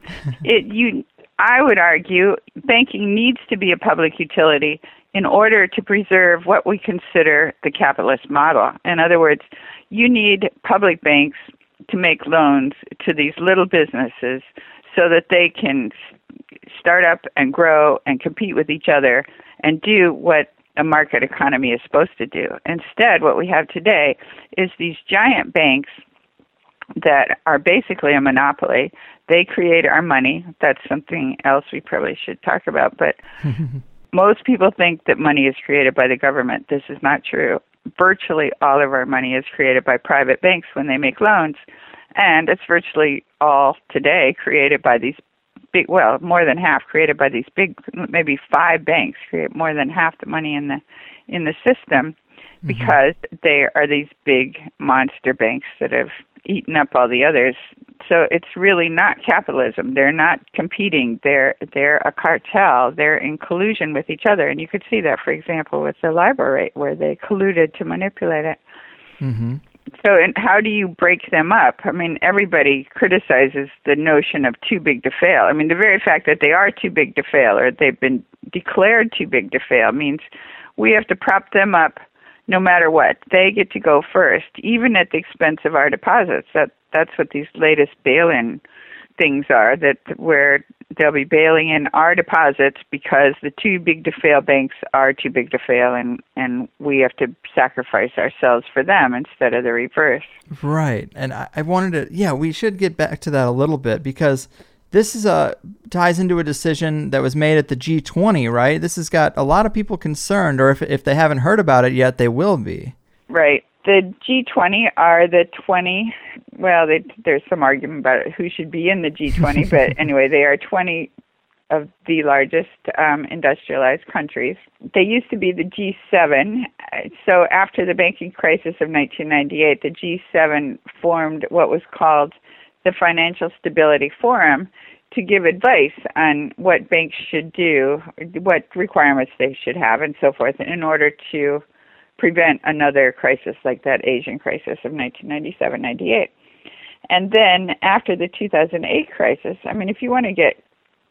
I would argue banking needs to be a public utility in order to preserve what we consider the capitalist model. In other words, you need public banks to make loans to these little businesses so that they can start up and grow and compete with each other and do what a market economy is supposed to do. Instead, what we have today is these giant banks that are basically a monopoly. They create our money. That's something else we probably should talk about. But most people think that money is created by the government. This is not true. Virtually all of our money is created by private banks when they make loans. And it's virtually all today created by these big, more than half created by these big, maybe 5 banks create more than half the money in the system because they are these big monster banks that have eaten up all the others. So it's really not capitalism. They're not competing. They're a cartel. They're in collusion with each other. And you could see that, for example, with the LIBOR rate, where they colluded to manipulate it. Mm-hmm. So how do you break them up? I mean, everybody criticizes the notion of too big to fail. I mean, the very fact that they are too big to fail or they've been declared too big to fail means we have to prop them up no matter what. They get to go first, even at the expense of our deposits. That's what these latest bail-in things are, where they'll be bailing in our deposits because the too big to fail banks are too big to fail, and we have to sacrifice ourselves for them instead of the reverse. Right. And I wanted to, we should get back to that a little bit, because this ties into a decision that was made at the G20, right? This has got a lot of people concerned, or if they haven't heard about it yet, they will be. Right. The G20 are the 20, there's some argument about who should be in the G20, but anyway, they are 20 of the largest industrialized countries. They used to be the G7. So after the banking crisis of 1998, the G7 formed what was called the Financial Stability Forum to give advice on what banks should do, what requirements they should have, and so forth, in order to prevent another crisis like that Asian crisis of 1997-98. And then after the 2008 crisis, I mean, if you want to get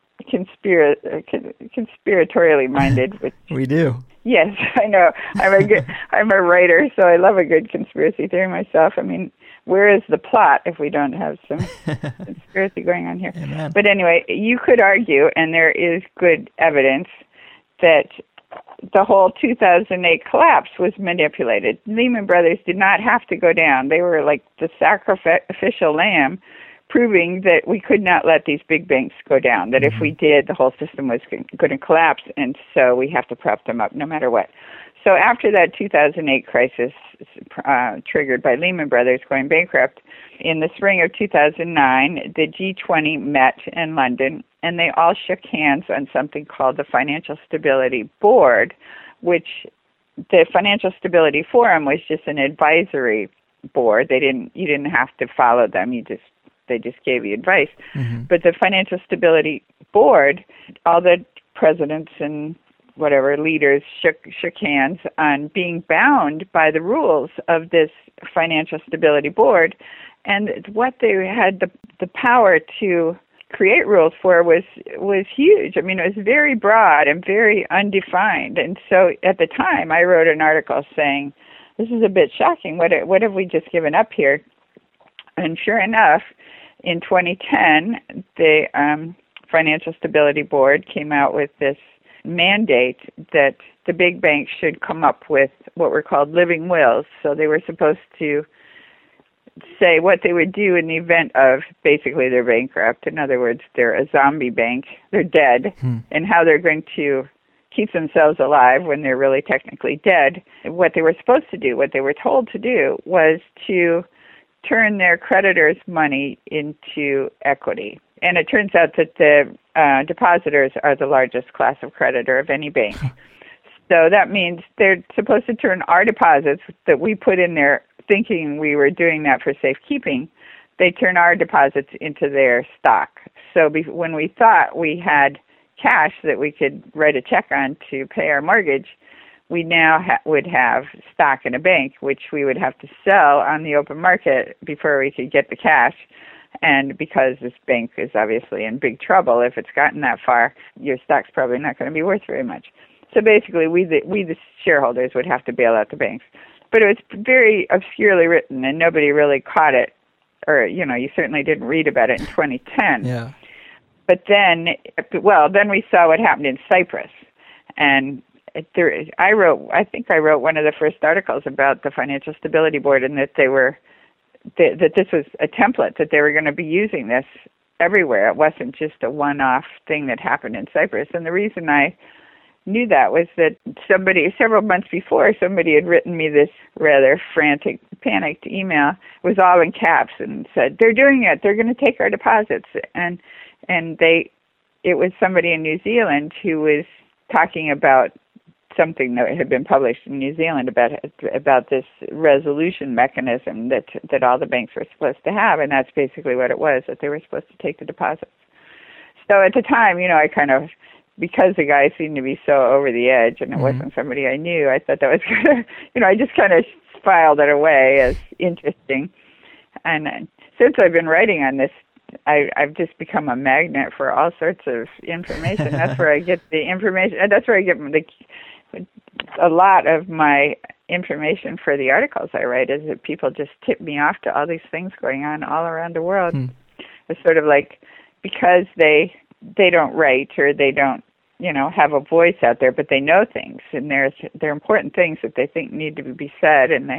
conspiratorially minded, which we do. Yes, I know. I'm a writer, so I love a good conspiracy theory myself. I mean, where is the plot if we don't have some conspiracy going on here? Amen. But anyway, you could argue, and there is good evidence, that the whole 2008 collapse was manipulated. Lehman Brothers did not have to go down. They were like the sacrificial lamb, proving that we could not let these big banks go down, that if we did, the whole system was going to collapse, and so we have to prop them up no matter what. So after that 2008 crisis triggered by Lehman Brothers going bankrupt, in the spring of 2009, the G20 met in London, and they all shook hands on something called the Financial Stability Board, which the Financial Stability Forum was just an advisory board. You didn't have to follow them. They just gave you advice. Mm-hmm. But the Financial Stability Board, all the presidents and whatever leaders shook hands on being bound by the rules of this Financial Stability Board, and what they had the power to create rules for was huge. I mean, it was very broad and very undefined. And so at the time, I wrote an article saying, this is a bit shocking. What have we just given up here? And sure enough, in 2010, the Financial Stability Board came out with this mandate that the big banks should come up with what were called living wills. So they were supposed to say what they would do in the event of basically they're bankrupt. In other words, they're a zombie bank, they're dead, and how they're going to keep themselves alive when they're really technically dead. What they were supposed to do, what they were told to do, was to turn their creditors' money into equity. And it turns out that the depositors are the largest class of creditor of any bank. So that means they're supposed to turn our deposits that we put in there thinking we were doing that for safekeeping, they turn our deposits into their stock. So when we thought we had cash that we could write a check on to pay our mortgage, we now would have stock in a bank, which we would have to sell on the open market before we could get the cash. And because this bank is obviously in big trouble, if it's gotten that far, your stock's probably not going to be worth very much. So basically, we the shareholders would have to bail out the banks. But it was very obscurely written, and nobody really caught it, or you certainly didn't read about it in 2010. Yeah. But then we saw what happened in Cyprus, and I think I wrote one of the first articles about the Financial Stability Board, and that that this was a template, that they were going to be using this everywhere. It wasn't just a one-off thing that happened in Cyprus. And the reason I knew that was that several months before, somebody had written me this rather frantic, panicked email. It was all in caps and said, they're doing it. They're going to take our deposits. And it was somebody in New Zealand who was talking about something that had been published in New Zealand about this resolution mechanism that all the banks were supposed to have, and that's basically what it was, that they were supposed to take the deposits. So at the time, I kind of, because the guy seemed to be so over the edge and it wasn't somebody I knew, I thought that was kind of, I just kind of filed it away as interesting. And since I've been writing on this, I've just become a magnet for all sorts of information. That's where I get the information. That's where I get a lot of my information for the articles I write, is that people just tip me off to all these things going on all around the world. It's sort of like, because they don't write, or they don't have a voice out there, but they know things, and they're important things that they think need to be said. And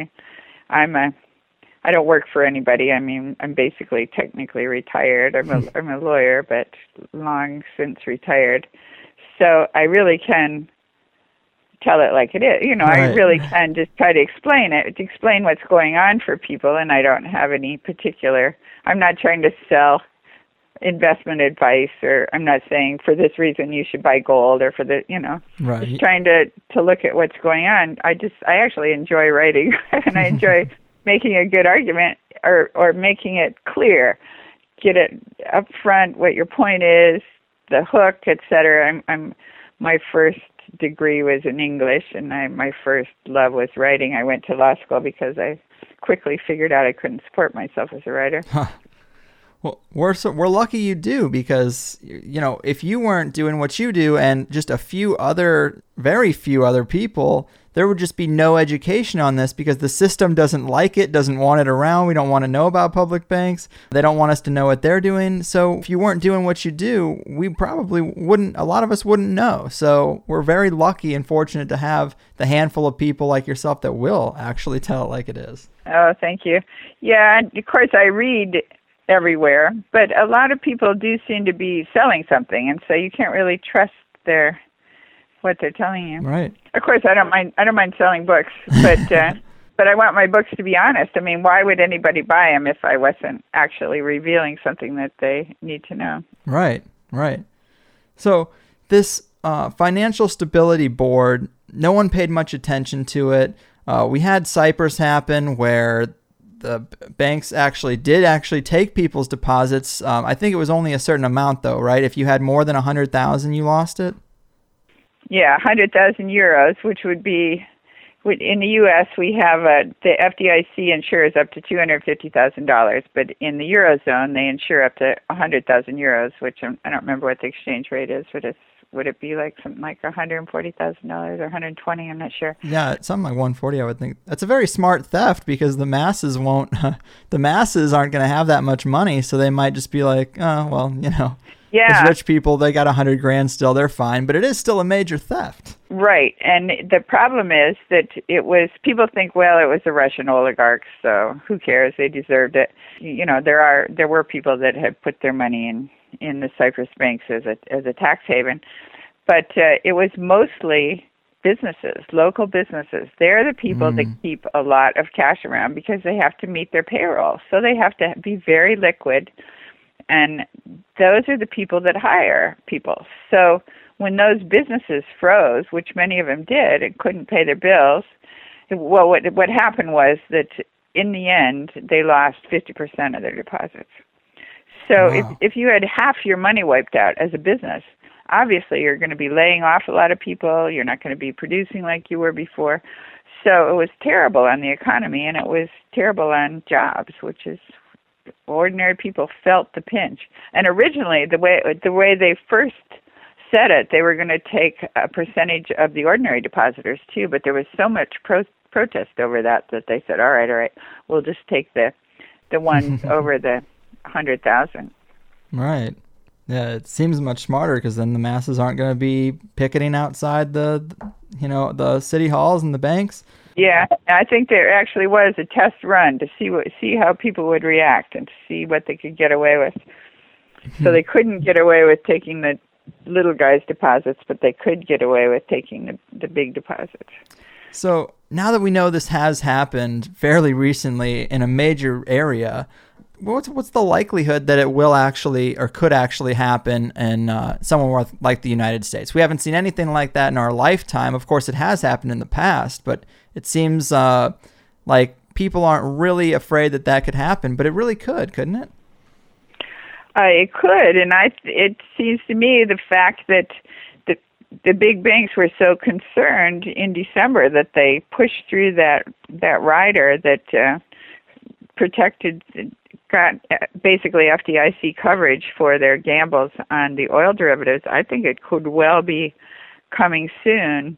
I don't work for anybody. I mean, I'm basically technically retired. I'm a lawyer, but long since retired. So I really can tell it like it is. Right. I really can just try to explain what's going on for people, and I don't have any particular, I'm not trying to sell investment advice, or I'm not saying for this reason you should buy gold, or for the, right. Just trying to look at what's going on. I actually enjoy writing, and I enjoy making a good argument, or making it clear, get it up front, what your point is, the hook, etc. My first degree was in English, and my first love was writing. I went to law school because I quickly figured out I couldn't support myself as a writer. Huh. Well, we're lucky you do, because if you weren't doing what you do, and just very few other people, there would just be no education on this, because the system doesn't like it, doesn't want it around. We don't want to know about public banks. They don't want us to know what they're doing. So if you weren't doing what you do, we probably wouldn't, a lot of us wouldn't know. So we're very lucky and fortunate to have the handful of people like yourself that will actually tell it like it is. Oh, thank you. Yeah, and of course I read everywhere, but a lot of people do seem to be selling something, and so you can't really trust what they're telling you. Right. Of course, I don't mind selling books, but but I want my books to be honest. I mean, why would anybody buy them if I wasn't actually revealing something that they need to know? Right. So this Financial Stability Board, no one paid much attention to it. We had Cyprus happen where the banks actually did take people's deposits. I think it was only a certain amount, though, right? If you had more than 100,000, you lost it? Yeah, 100,000 euros, which would be, in the U.S., we have the FDIC insures up to $250,000, but in the Eurozone, they insure up to 100,000 euros, which I don't remember what the exchange rate is, but would it be like something like $140,000 or 120? I'm not sure. Yeah, something like 140, I would think. That's a very smart theft because the masses aren't going to have that much money, so they might just be like, oh, well, Yeah. As rich people, they got $100,000 still, they're fine, but it is still a major theft. Right, and the problem is that people think, well, it was the Russian oligarchs, so who cares? They deserved it. There were people that had put their money in the Cyprus banks as a tax haven, but it was mostly businesses, local businesses. They're the people that keep a lot of cash around because they have to meet their payroll, so they have to be very liquid. And those are the people that hire people. So when those businesses froze, which many of them did, and couldn't pay their bills, well, what happened was that in the end, they lost 50% of their deposits. So wow. if you had half your money wiped out as a business, obviously you're going to be laying off a lot of people. You're not going to be producing like you were before. So it was terrible on the economy, and it was terrible on jobs, which is ordinary people felt the pinch. And originally, the way they first said it, they were going to take a percentage of the ordinary depositors too, but there was so much protest over that they said, all right, we'll just take the ones over the 100,000. Right. Yeah, it seems much smarter because then the masses aren't going to be picketing outside the city halls and the banks. Yeah, I think there actually was a test run to see how people would react and to see what they could get away with. So they couldn't get away with taking the little guys' deposits, but they could get away with taking the big deposits. So now that we know this has happened fairly recently in a major area, what's the likelihood that it will actually or could actually happen in somewhere like the United States? We haven't seen anything like that in our lifetime. Of course, it has happened in the past, but it seems like people aren't really afraid that could happen, but it really could, couldn't it? It could, and it seems to me the fact that the big banks were so concerned in December that they pushed through that rider that got basically FDIC coverage for their gambles on the oil derivatives. I think it could well be coming soon.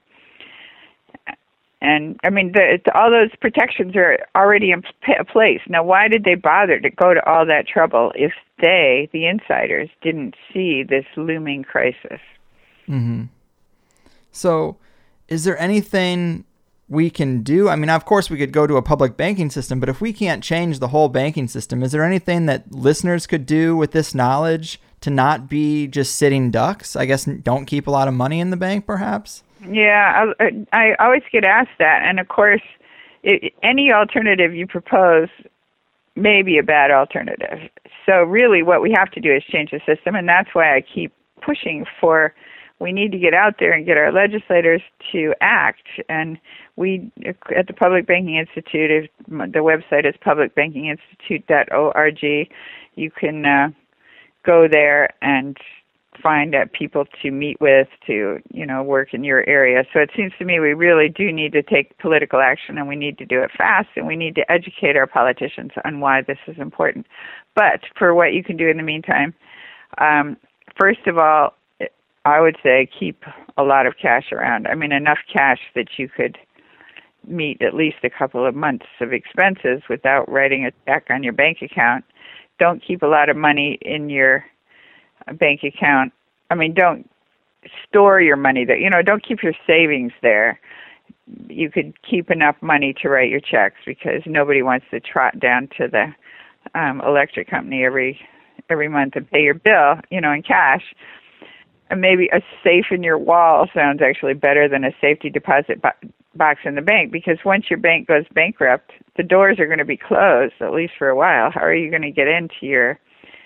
And I mean, all those protections are already in place. Now, why did they bother to go to all that trouble if they, the insiders, didn't see this looming crisis? Mm-hmm. So, is there anything we can do? I mean, of course, we could go to a public banking system, but if we can't change the whole banking system, is there anything that listeners could do with this knowledge to not be just sitting ducks? I guess don't keep a lot of money in the bank, perhaps? Yeah, I always get asked that. And, of course, any alternative you propose may be a bad alternative. So, really, what we have to do is change the system, and that's why I keep pushing for we need to get out there and get our legislators to act. And we, at the Public Banking Institute, the website is publicbankinginstitute.org. You can go there and find people to meet with to, work in your area. So it seems to me we really do need to take political action, and we need to do it fast, and we need to educate our politicians on why this is important. But for what you can do in the meantime, first of all, I would say keep a lot of cash around. I mean, enough cash that you could meet at least a couple of months of expenses without writing a check on your bank account. Don't keep a lot of money in your bank account. I mean, don't store your money there. Don't keep your savings there. You could keep enough money to write your checks because nobody wants to trot down to the electric company every month and pay your bill, in cash. And maybe a safe in your wall sounds actually better than a safety deposit box in the bank, because once your bank goes bankrupt, the doors are going to be closed, at least for a while. How are you going to get into your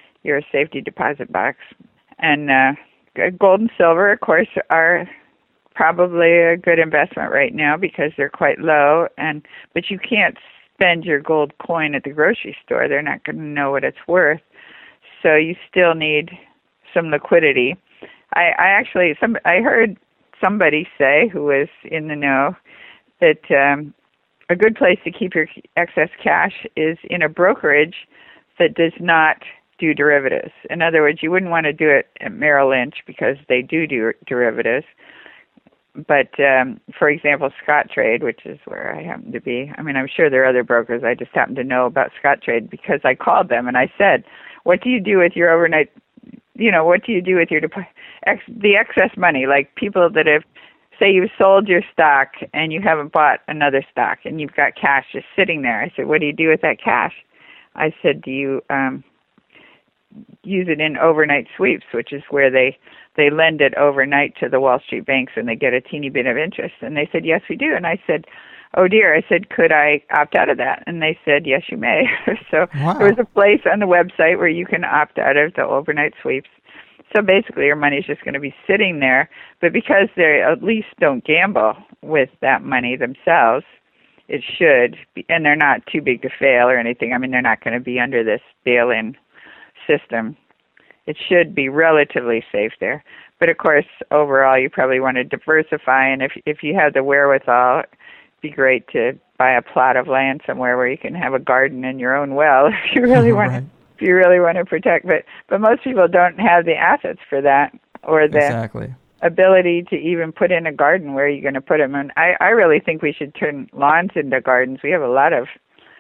safety deposit box? And gold and silver, of course, are probably a good investment right now because they're quite low, but you can't spend your gold coin at the grocery store. They're not going to know what it's worth. So you still need some liquidity. I heard somebody say, who was in the know, that a good place to keep your excess cash is in a brokerage that does not do derivatives. In other words, you wouldn't want to do it at Merrill Lynch because they do derivatives. But, for example, Scottrade, which is where I happen to be, I mean, I'm sure there are other brokers. I just happen to know about Scottrade because I called them and I said, what do you do with your overnight, what do you do with your the excess money? Like people that have, say you've sold your stock and you haven't bought another stock and you've got cash just sitting there. I said, what do you do with that cash? I said, do you use it in overnight sweeps, which is where they lend it overnight to the Wall Street banks and they get a teeny bit of interest. And they said, yes, we do. And I said, oh dear. I said, could I opt out of that? And they said, yes, you may. So Wow. There was a place on the website where you can opt out of the overnight sweeps. So basically your money is just going to be sitting there. But because they at least don't gamble with that money themselves, it should be, and they're not too big to fail or anything. I mean, they're not going to be under this bail-in system. It should be relatively safe there. But of course, overall, you probably want to diversify. And if you have the wherewithal, it'd be great to buy a plot of land somewhere where you can have a garden in your own well if you really want Right. if you really want to protect. But most people don't have the assets for that or the Exactly. ability to even put in a garden. Where are you going to put them? And I really think we should turn lawns into gardens. We have a lot of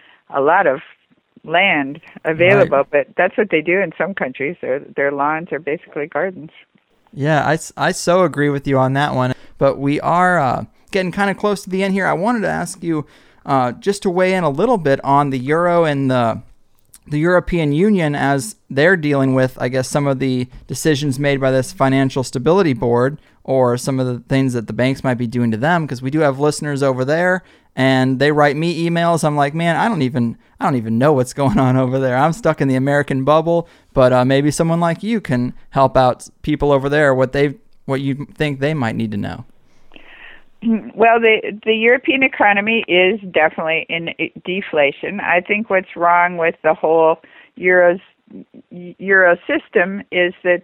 land available, Right. but that's what they do in some countries. Their lawns are basically gardens. Yeah, I so agree with you on that one. But we are getting kind of close to the end here. I wanted to ask you just to weigh in a little bit on the euro and the European Union as they're dealing with, I guess, some of the decisions made by this Financial Stability Board or some of the things that the banks might be doing to them, because we do have listeners over there and they write me emails. I'm like, man, I don't even know what's going on over there. I'm stuck in the American bubble, but maybe someone like you can help out people over there what you think they might need to know. Well, the European economy is definitely in deflation. I think what's wrong with the whole euro system is that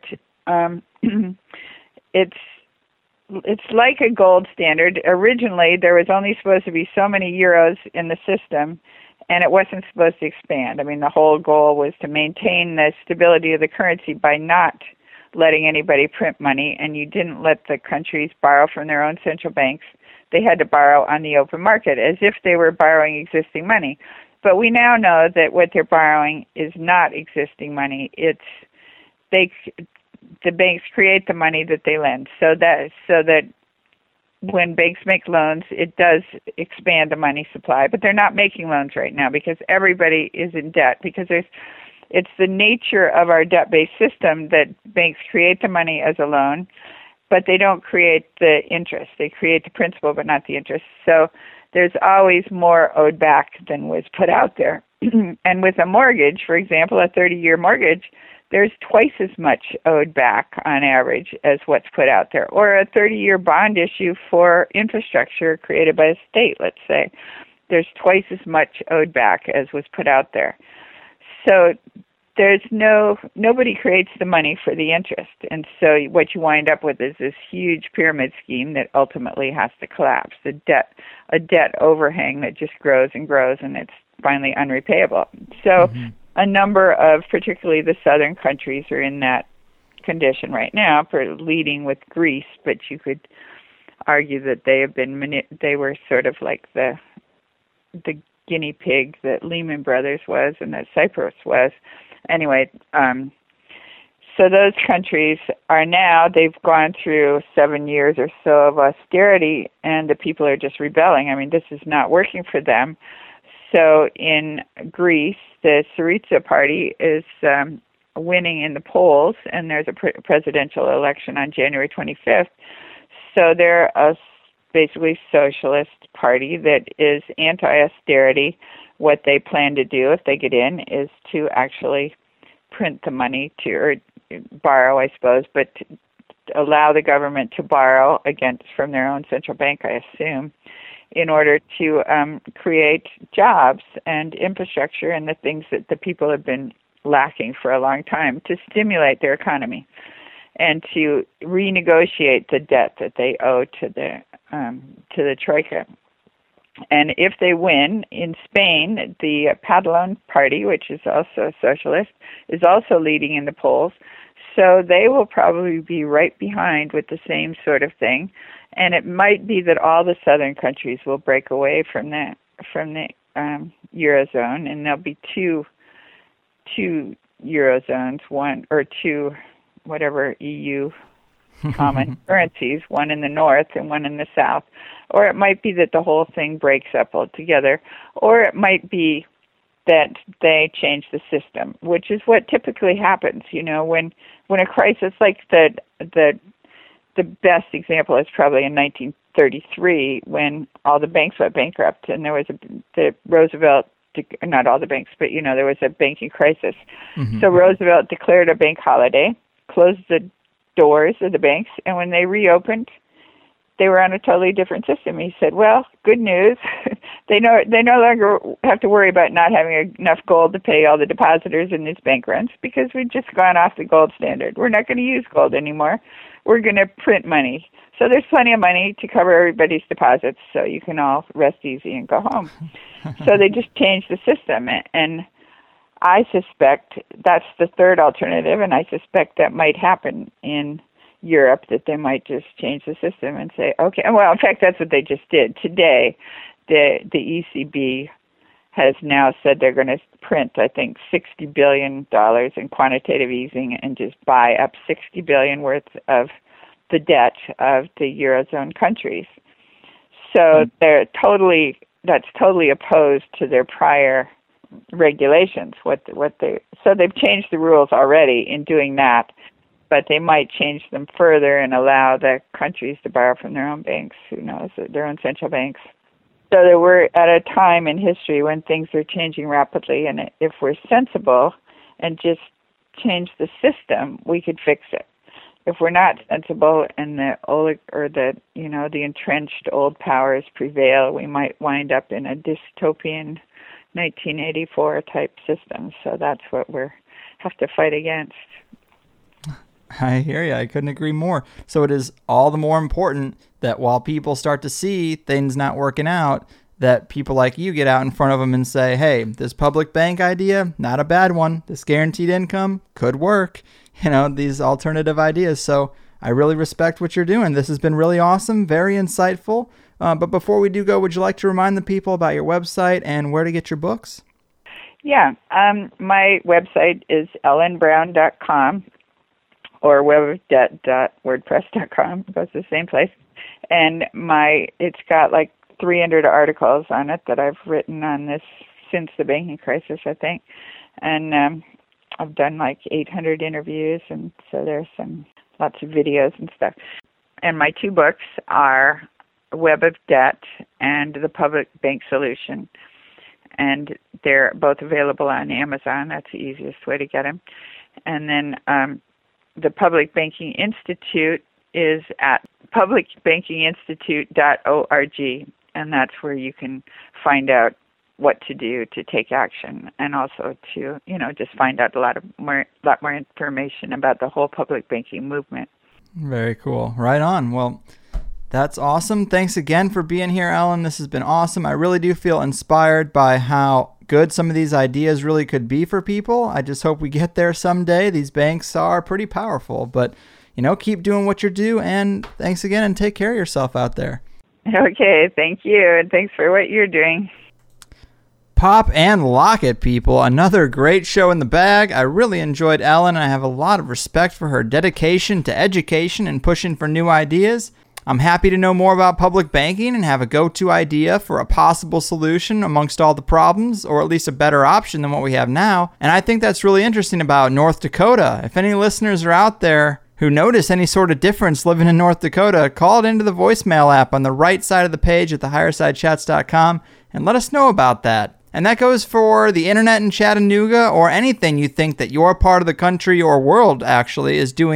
it's like a gold standard. Originally, there was only supposed to be so many euros in the system, and it wasn't supposed to expand. I mean, the whole goal was to maintain the stability of the currency by not letting anybody print money, and you didn't let the countries borrow from their own central banks. They had to borrow on the open market as if they were borrowing existing money. But we now know that what they're borrowing is not existing money. The banks create the money that they lend, so that when banks make loans, it does expand the money supply. But they're not making loans right now because everybody is in debt, because it's the nature of our debt-based system that banks create the money as a loan, but they don't create the interest. They create the principal, but not the interest. So there's always more owed back than was put out there. And with a mortgage, for example, a 30-year mortgage, there's twice as much owed back on average as what's put out there. Or a 30-year bond issue for infrastructure created by a state, let's say. There's twice as much owed back as was put out there. So nobody creates the money for the interest. And so what you wind up with is this huge pyramid scheme that ultimately has to collapse. A debt overhang that just grows and grows, and it's finally unrepayable. So a number of, particularly the southern countries, are in that condition right now, leading with Greece, but you could argue that they were sort of like the guinea pig that Lehman Brothers was and that Cyprus was. Anyway, so those countries they've gone through 7 years or so of austerity, and the people are just rebelling. I mean, this is not working for them. So in Greece, the Syriza party is winning in the polls, and there's a presidential election on January 25th. So they're a basically socialist party that is anti-austerity. What they plan to do if they get in is to actually print the money or borrow, I suppose, but allow the government to borrow from their own central bank, I assume, in order to create jobs and infrastructure and the things that the people have been lacking for a long time, to stimulate their economy and to renegotiate the debt that they owe to the Troika. And if they win in Spain, the Catalan Party, which is also a socialist, is also leading in the polls. So they will probably be right behind with the same sort of thing. And it might be that all the southern countries will break away from the Eurozone, and there'll be two Eurozones, one or two, whatever EU common currencies, one in the north and one in the south. Or it might be that the whole thing breaks up altogether. Or it might be that they change the system, which is what typically happens. You know, when a crisis, like the best example is probably in 1933 when all the banks went bankrupt, and there was not all the banks, but you know, there was a banking crisis. Mm-hmm. So Roosevelt declared a bank holiday, closed the doors of the banks, and when they reopened, they were on a totally different system. He said, well, good news. They no longer have to worry about not having enough gold to pay all the depositors in these bank runs, because we've just gone off the gold standard. We're not going to use gold anymore. We're going to print money. So there's plenty of money to cover everybody's deposits, so you can all rest easy and go home. So they just changed the system, and I suspect that's the third alternative, and I suspect that might happen in Europe, that they might just change the system and say, okay, well, in fact, that's what they just did. Today, the ECB has now said they're going to print, I think, $60 billion in quantitative easing and just buy up $60 billion worth of the debt of the Eurozone countries. So that's totally opposed to their prior regulations. So they've changed the rules already in doing that, but they might change them further and allow the countries to borrow from their own banks, who knows, their own central banks. So that we're at a time in history when things are changing rapidly, and if we're sensible and just change the system, we could fix it. If we're not sensible and the entrenched old powers prevail, we might wind up in a dystopian 1984 type system. So that's what we have to fight against. I hear you. I couldn't agree more. So it is all the more important that while people start to see things not working out, that people like you get out in front of them and say, hey, this public bank idea, not a bad one. This guaranteed income could work. You know, these alternative ideas. So I really respect what you're doing. This has been really awesome, very insightful. But before we do go, would you like to remind the people about your website and where to get your books? Yeah. My website is ellenbrown.com. or webofdebt.wordpress.com. It goes to the same place. And it's got like 300 articles on it that I've written on this since the banking crisis, I think. And I've done like 800 interviews, and so there's lots of videos and stuff. And my two books are Web of Debt and The Public Bank Solution. And they're both available on Amazon. That's the easiest way to get them. And then the Public Banking Institute is at publicbankinginstitute.org, and that's where you can find out what to do to take action, and also to, just find out a lot more information about the whole public banking movement. Very cool. Right on. Well, that's awesome. Thanks again for being here, Ellen. This has been awesome. I really do feel inspired by how good some of these ideas really could be for people. I just hope we get there someday. These banks are pretty powerful, but keep doing what you do, and thanks again, and take care of yourself out there. Okay, thank you, and thanks for what you're doing. Pop and lock it, people. Another great show in the bag. I really enjoyed Ellen, and I have a lot of respect for her dedication to education and pushing for new ideas. I'm happy to know more about public banking and have a go-to idea for a possible solution amongst all the problems, or at least a better option than what we have now. And I think that's really interesting about North Dakota. If any listeners are out there who notice any sort of difference living in North Dakota, call it into the voicemail app on the right side of the page at thehighersidechats.com and let us know about that. And that goes for the internet in Chattanooga, or anything you think that your part of the country or world actually is doing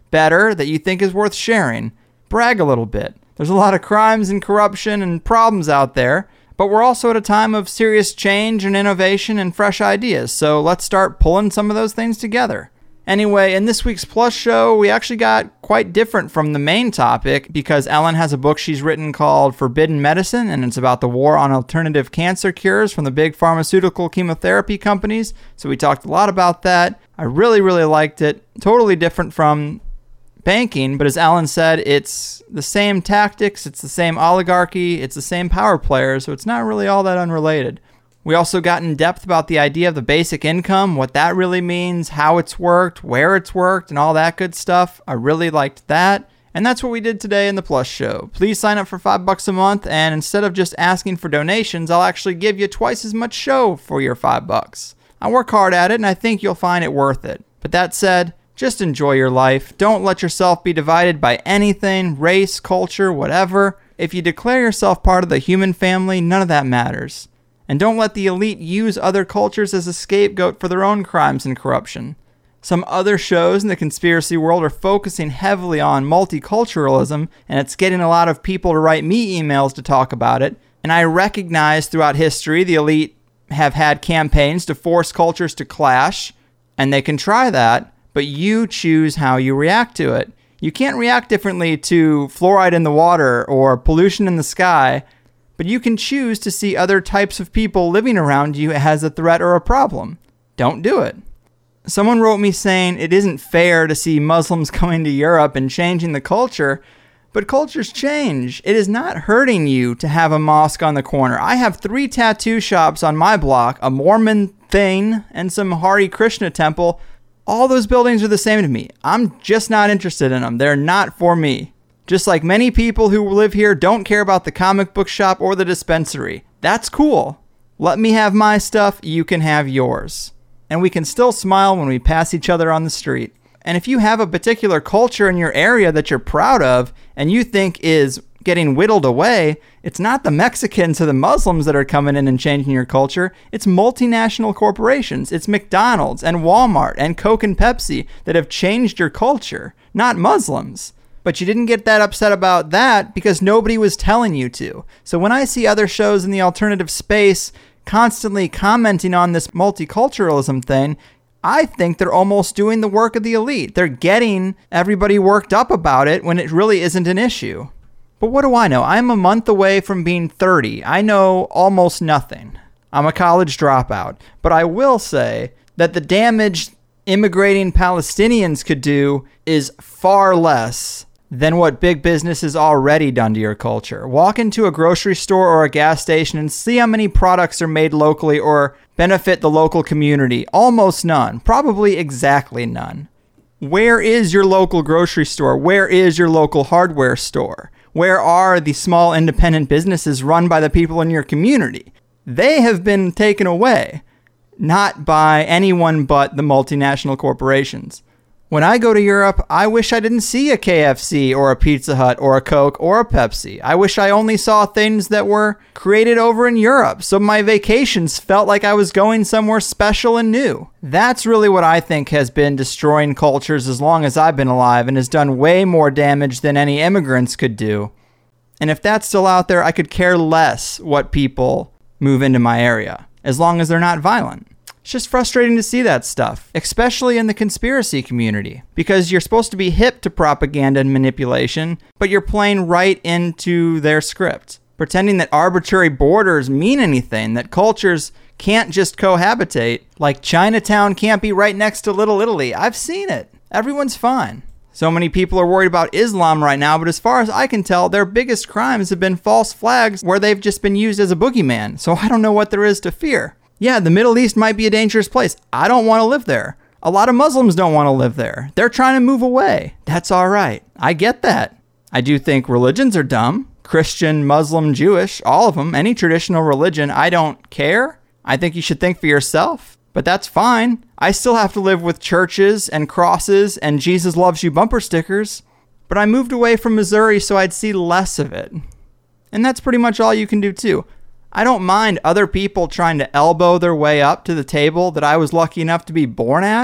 better that you think is worth sharing. Brag a little bit. There's a lot of crimes and corruption and problems out there, but we're also at a time of serious change and innovation and fresh ideas, so let's start pulling some of those things together. Anyway, in this week's Plus show, we actually got quite different from the main topic because Ellen has a book she's written called Forbidden Medicine, and it's about the war on alternative cancer cures from the big pharmaceutical chemotherapy companies. So we talked a lot about that. I really, really liked it. Totally different from banking, but as Ellen said, it's the same tactics, it's the same oligarchy, it's the same power players, so it's not really all that unrelated. We also got in depth about the idea of the basic income, what that really means, how it's worked, where it's worked, and all that good stuff. I really liked that. And that's what we did today in the Plus show. Please sign up for $5 a month, and instead of just asking for donations, I'll actually give you twice as much show for your $5. I work hard at it, and I think you'll find it worth it. But that said, just enjoy your life. Don't let yourself be divided by anything, race, culture, whatever. If you declare yourself part of the human family, none of that matters. And don't let the elite use other cultures as a scapegoat for their own crimes and corruption. Some other shows in the conspiracy world are focusing heavily on multiculturalism, and it's getting a lot of people to write me emails to talk about it. And I recognize throughout history the elite have had campaigns to force cultures to clash, and they can try that, but you choose how you react to it. You can't react differently to fluoride in the water or pollution in the sky, but you can choose to see other types of people living around you as a threat or a problem. Don't do it. Someone wrote me saying it isn't fair to see Muslims coming to Europe and changing the culture, but cultures change. It is not hurting you to have a mosque on the corner. I have 3 tattoo shops on my block, a Mormon thing, and some Hare Krishna temple. All those buildings are the same to me. I'm just not interested in them. They're not for me. Just like many people who live here don't care about the comic book shop or the dispensary. That's cool. Let me have my stuff, you can have yours. And we can still smile when we pass each other on the street. And if you have a particular culture in your area that you're proud of and you think is getting whittled away, it's not the Mexicans or the Muslims that are coming in and changing your culture. It's multinational corporations. It's McDonald's and Walmart and Coke and Pepsi that have changed your culture, not Muslims. But you didn't get that upset about that because nobody was telling you to. So when I see other shows in the alternative space constantly commenting on this multiculturalism thing, I think they're almost doing the work of the elite. They're getting everybody worked up about it when it really isn't an issue. But what do I know? I'm a month away from being 30. I know almost nothing. I'm a college dropout. But I will say that the damage immigrating Palestinians could do is far less than what big business has already done to your culture. Walk into a grocery store or a gas station and see how many products are made locally or benefit the local community. Almost none. Probably exactly none. Where is your local grocery store? Where is your local hardware store? Where are the small independent businesses run by the people in your community? They have been taken away, not by anyone but the multinational corporations. When I go to Europe, I wish I didn't see a KFC or a Pizza Hut or a Coke or a Pepsi. I wish I only saw things that were created over in Europe, so my vacations felt like I was going somewhere special and new. That's really what I think has been destroying cultures as long as I've been alive and has done way more damage than any immigrants could do. And if that's still out there, I could care less what people move into my area, as long as they're not violent. It's just frustrating to see that stuff, especially in the conspiracy community, because you're supposed to be hip to propaganda and manipulation, but you're playing right into their script, pretending that arbitrary borders mean anything, that cultures can't just cohabitate, like Chinatown can't be right next to Little Italy. I've seen it. Everyone's fine. So many people are worried about Islam right now, but as far as I can tell, their biggest crimes have been false flags where they've just been used as a boogeyman, so I don't know what there is to fear. Yeah, the Middle East might be a dangerous place. I don't want to live there. A lot of Muslims don't want to live there. They're trying to move away. That's all right. I get that. I do think religions are dumb. Christian, Muslim, Jewish, all of them, any traditional religion, I don't care. I think you should think for yourself, but that's fine. I still have to live with churches and crosses and Jesus loves you bumper stickers, but I moved away from Missouri so I'd see less of it. And that's pretty much all you can do too. I don't mind other people trying to elbow their way up to the table that I was lucky enough to be born at.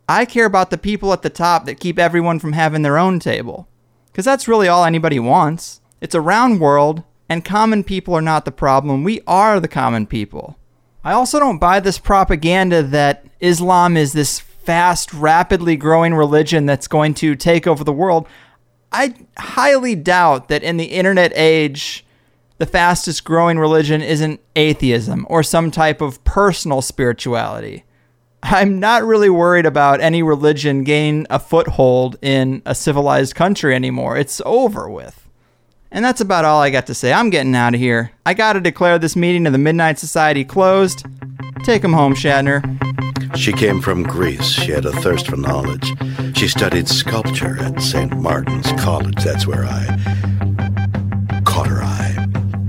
I care about the people at the top that keep everyone from having their own table. Because that's really all anybody wants. It's a round world, and common people are not the problem. We are the common people. I also don't buy this propaganda that Islam is this fast, rapidly growing religion that's going to take over the world. I highly doubt that in the internet age, the fastest growing religion isn't atheism or some type of personal spirituality. I'm not really worried about any religion gaining a foothold in a civilized country anymore. It's over with. And that's about all I got to say. I'm getting out of here. I got to declare this meeting of the Midnight Society closed. Take him home, Shatner. She came from Greece. She had a thirst for knowledge. She studied sculpture at St. Martin's College. That's where I caught her eye.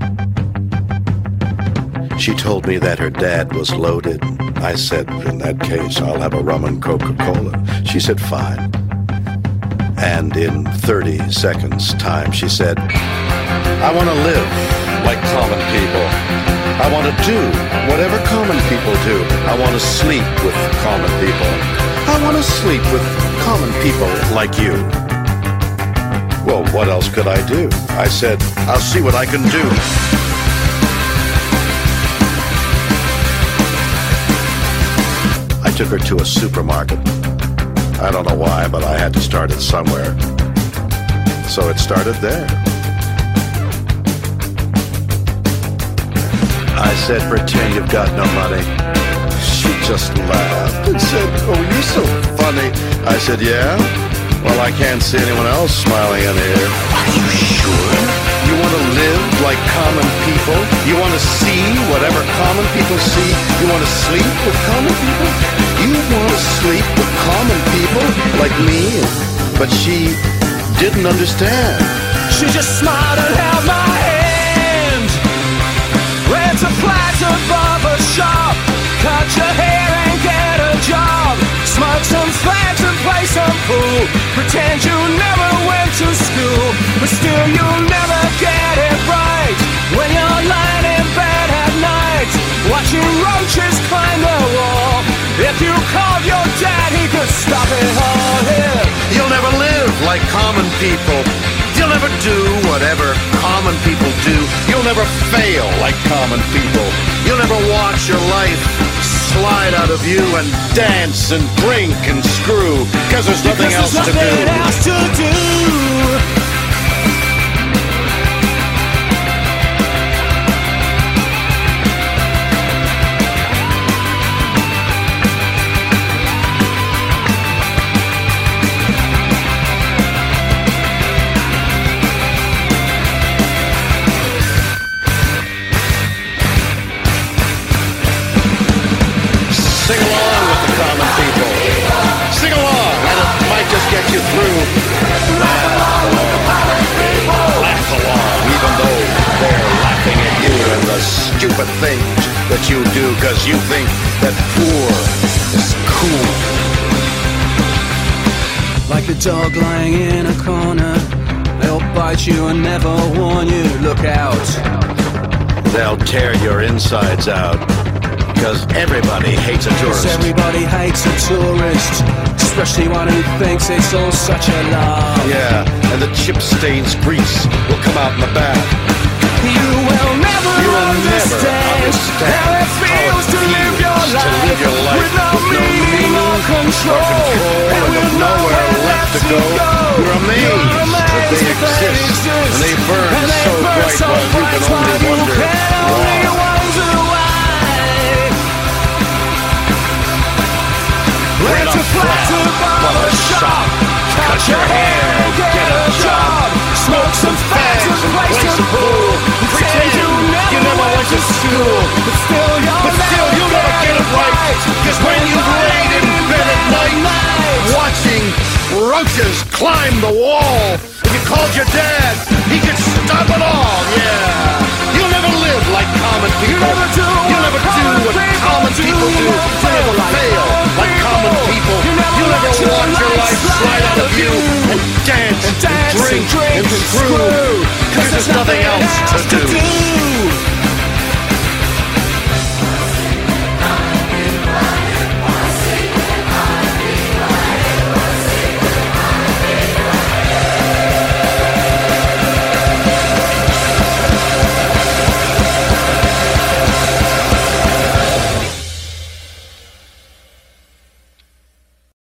She told me that her dad was loaded. I said, in that case, I'll have a rum and Coca-Cola. She said, fine. And in 30 seconds' time, she said, I want to live like common people. I want to do whatever common people do. I want to sleep with common people. I want to sleep with common people like you. Well, what else could I do? I said, I'll see what I can do. I took her to a supermarket. I don't know why, but I had to start it somewhere. So it started there. I said, pretend you've got no money. She just laughed and said, oh, you're so funny. I said, yeah? Well, I can't see anyone else smiling in here. Are you sure? You want to live like common people? You want to see whatever common people see? You want to sleep with common people? You want to sleep with common people like me? But she didn't understand. She just smiled and held my hand. Ran to Plaza Barber Shop. Cut your hair and get a job. Smoke some fags and play some pool. Pretend you never went to school, but still you'll never get it right. When you're lying in bed at night, watching roaches climb the wall. If you called your dad, he could stop it all here. You'll never live like common people. You'll never do whatever common people do. You'll never fail like common people. You'll never watch your life slide out of you and dance and drink and screw, because there's nothing else to do. Sing along with the common people. Sing along, and it might just get you through. Laugh along, even though they're laughing at you and the stupid things that you do, because you think that poor is cool. Like a dog lying in a corner, they'll bite you and never warn you. Look out. They'll tear your insides out. Because everybody hates a tourist. Everybody hates a tourist, especially one who thinks it's all such a laugh. Yeah, and the chip stains grease will come out in the bath. You will never understand how it feels to live your life with no meaning or control, and with nowhere left to go. You're amazed that they exist, and they burn so bright while you can only wonder why. Rent a flat to barber shop. Cut your hair, get a job. Smoke some fags and play some pool. Pretend you never went to school, but still you'll never get it right. Cause when you've laid in bed at night, watching roaches climb the wall, if you called your dad, he could stop it all. Yeah, you'll never live like common people. You'll never do what common people do. You'll never fail like common people. You'll never watch your life slide out of you and dance and drink and screw, because there's nothing else to do.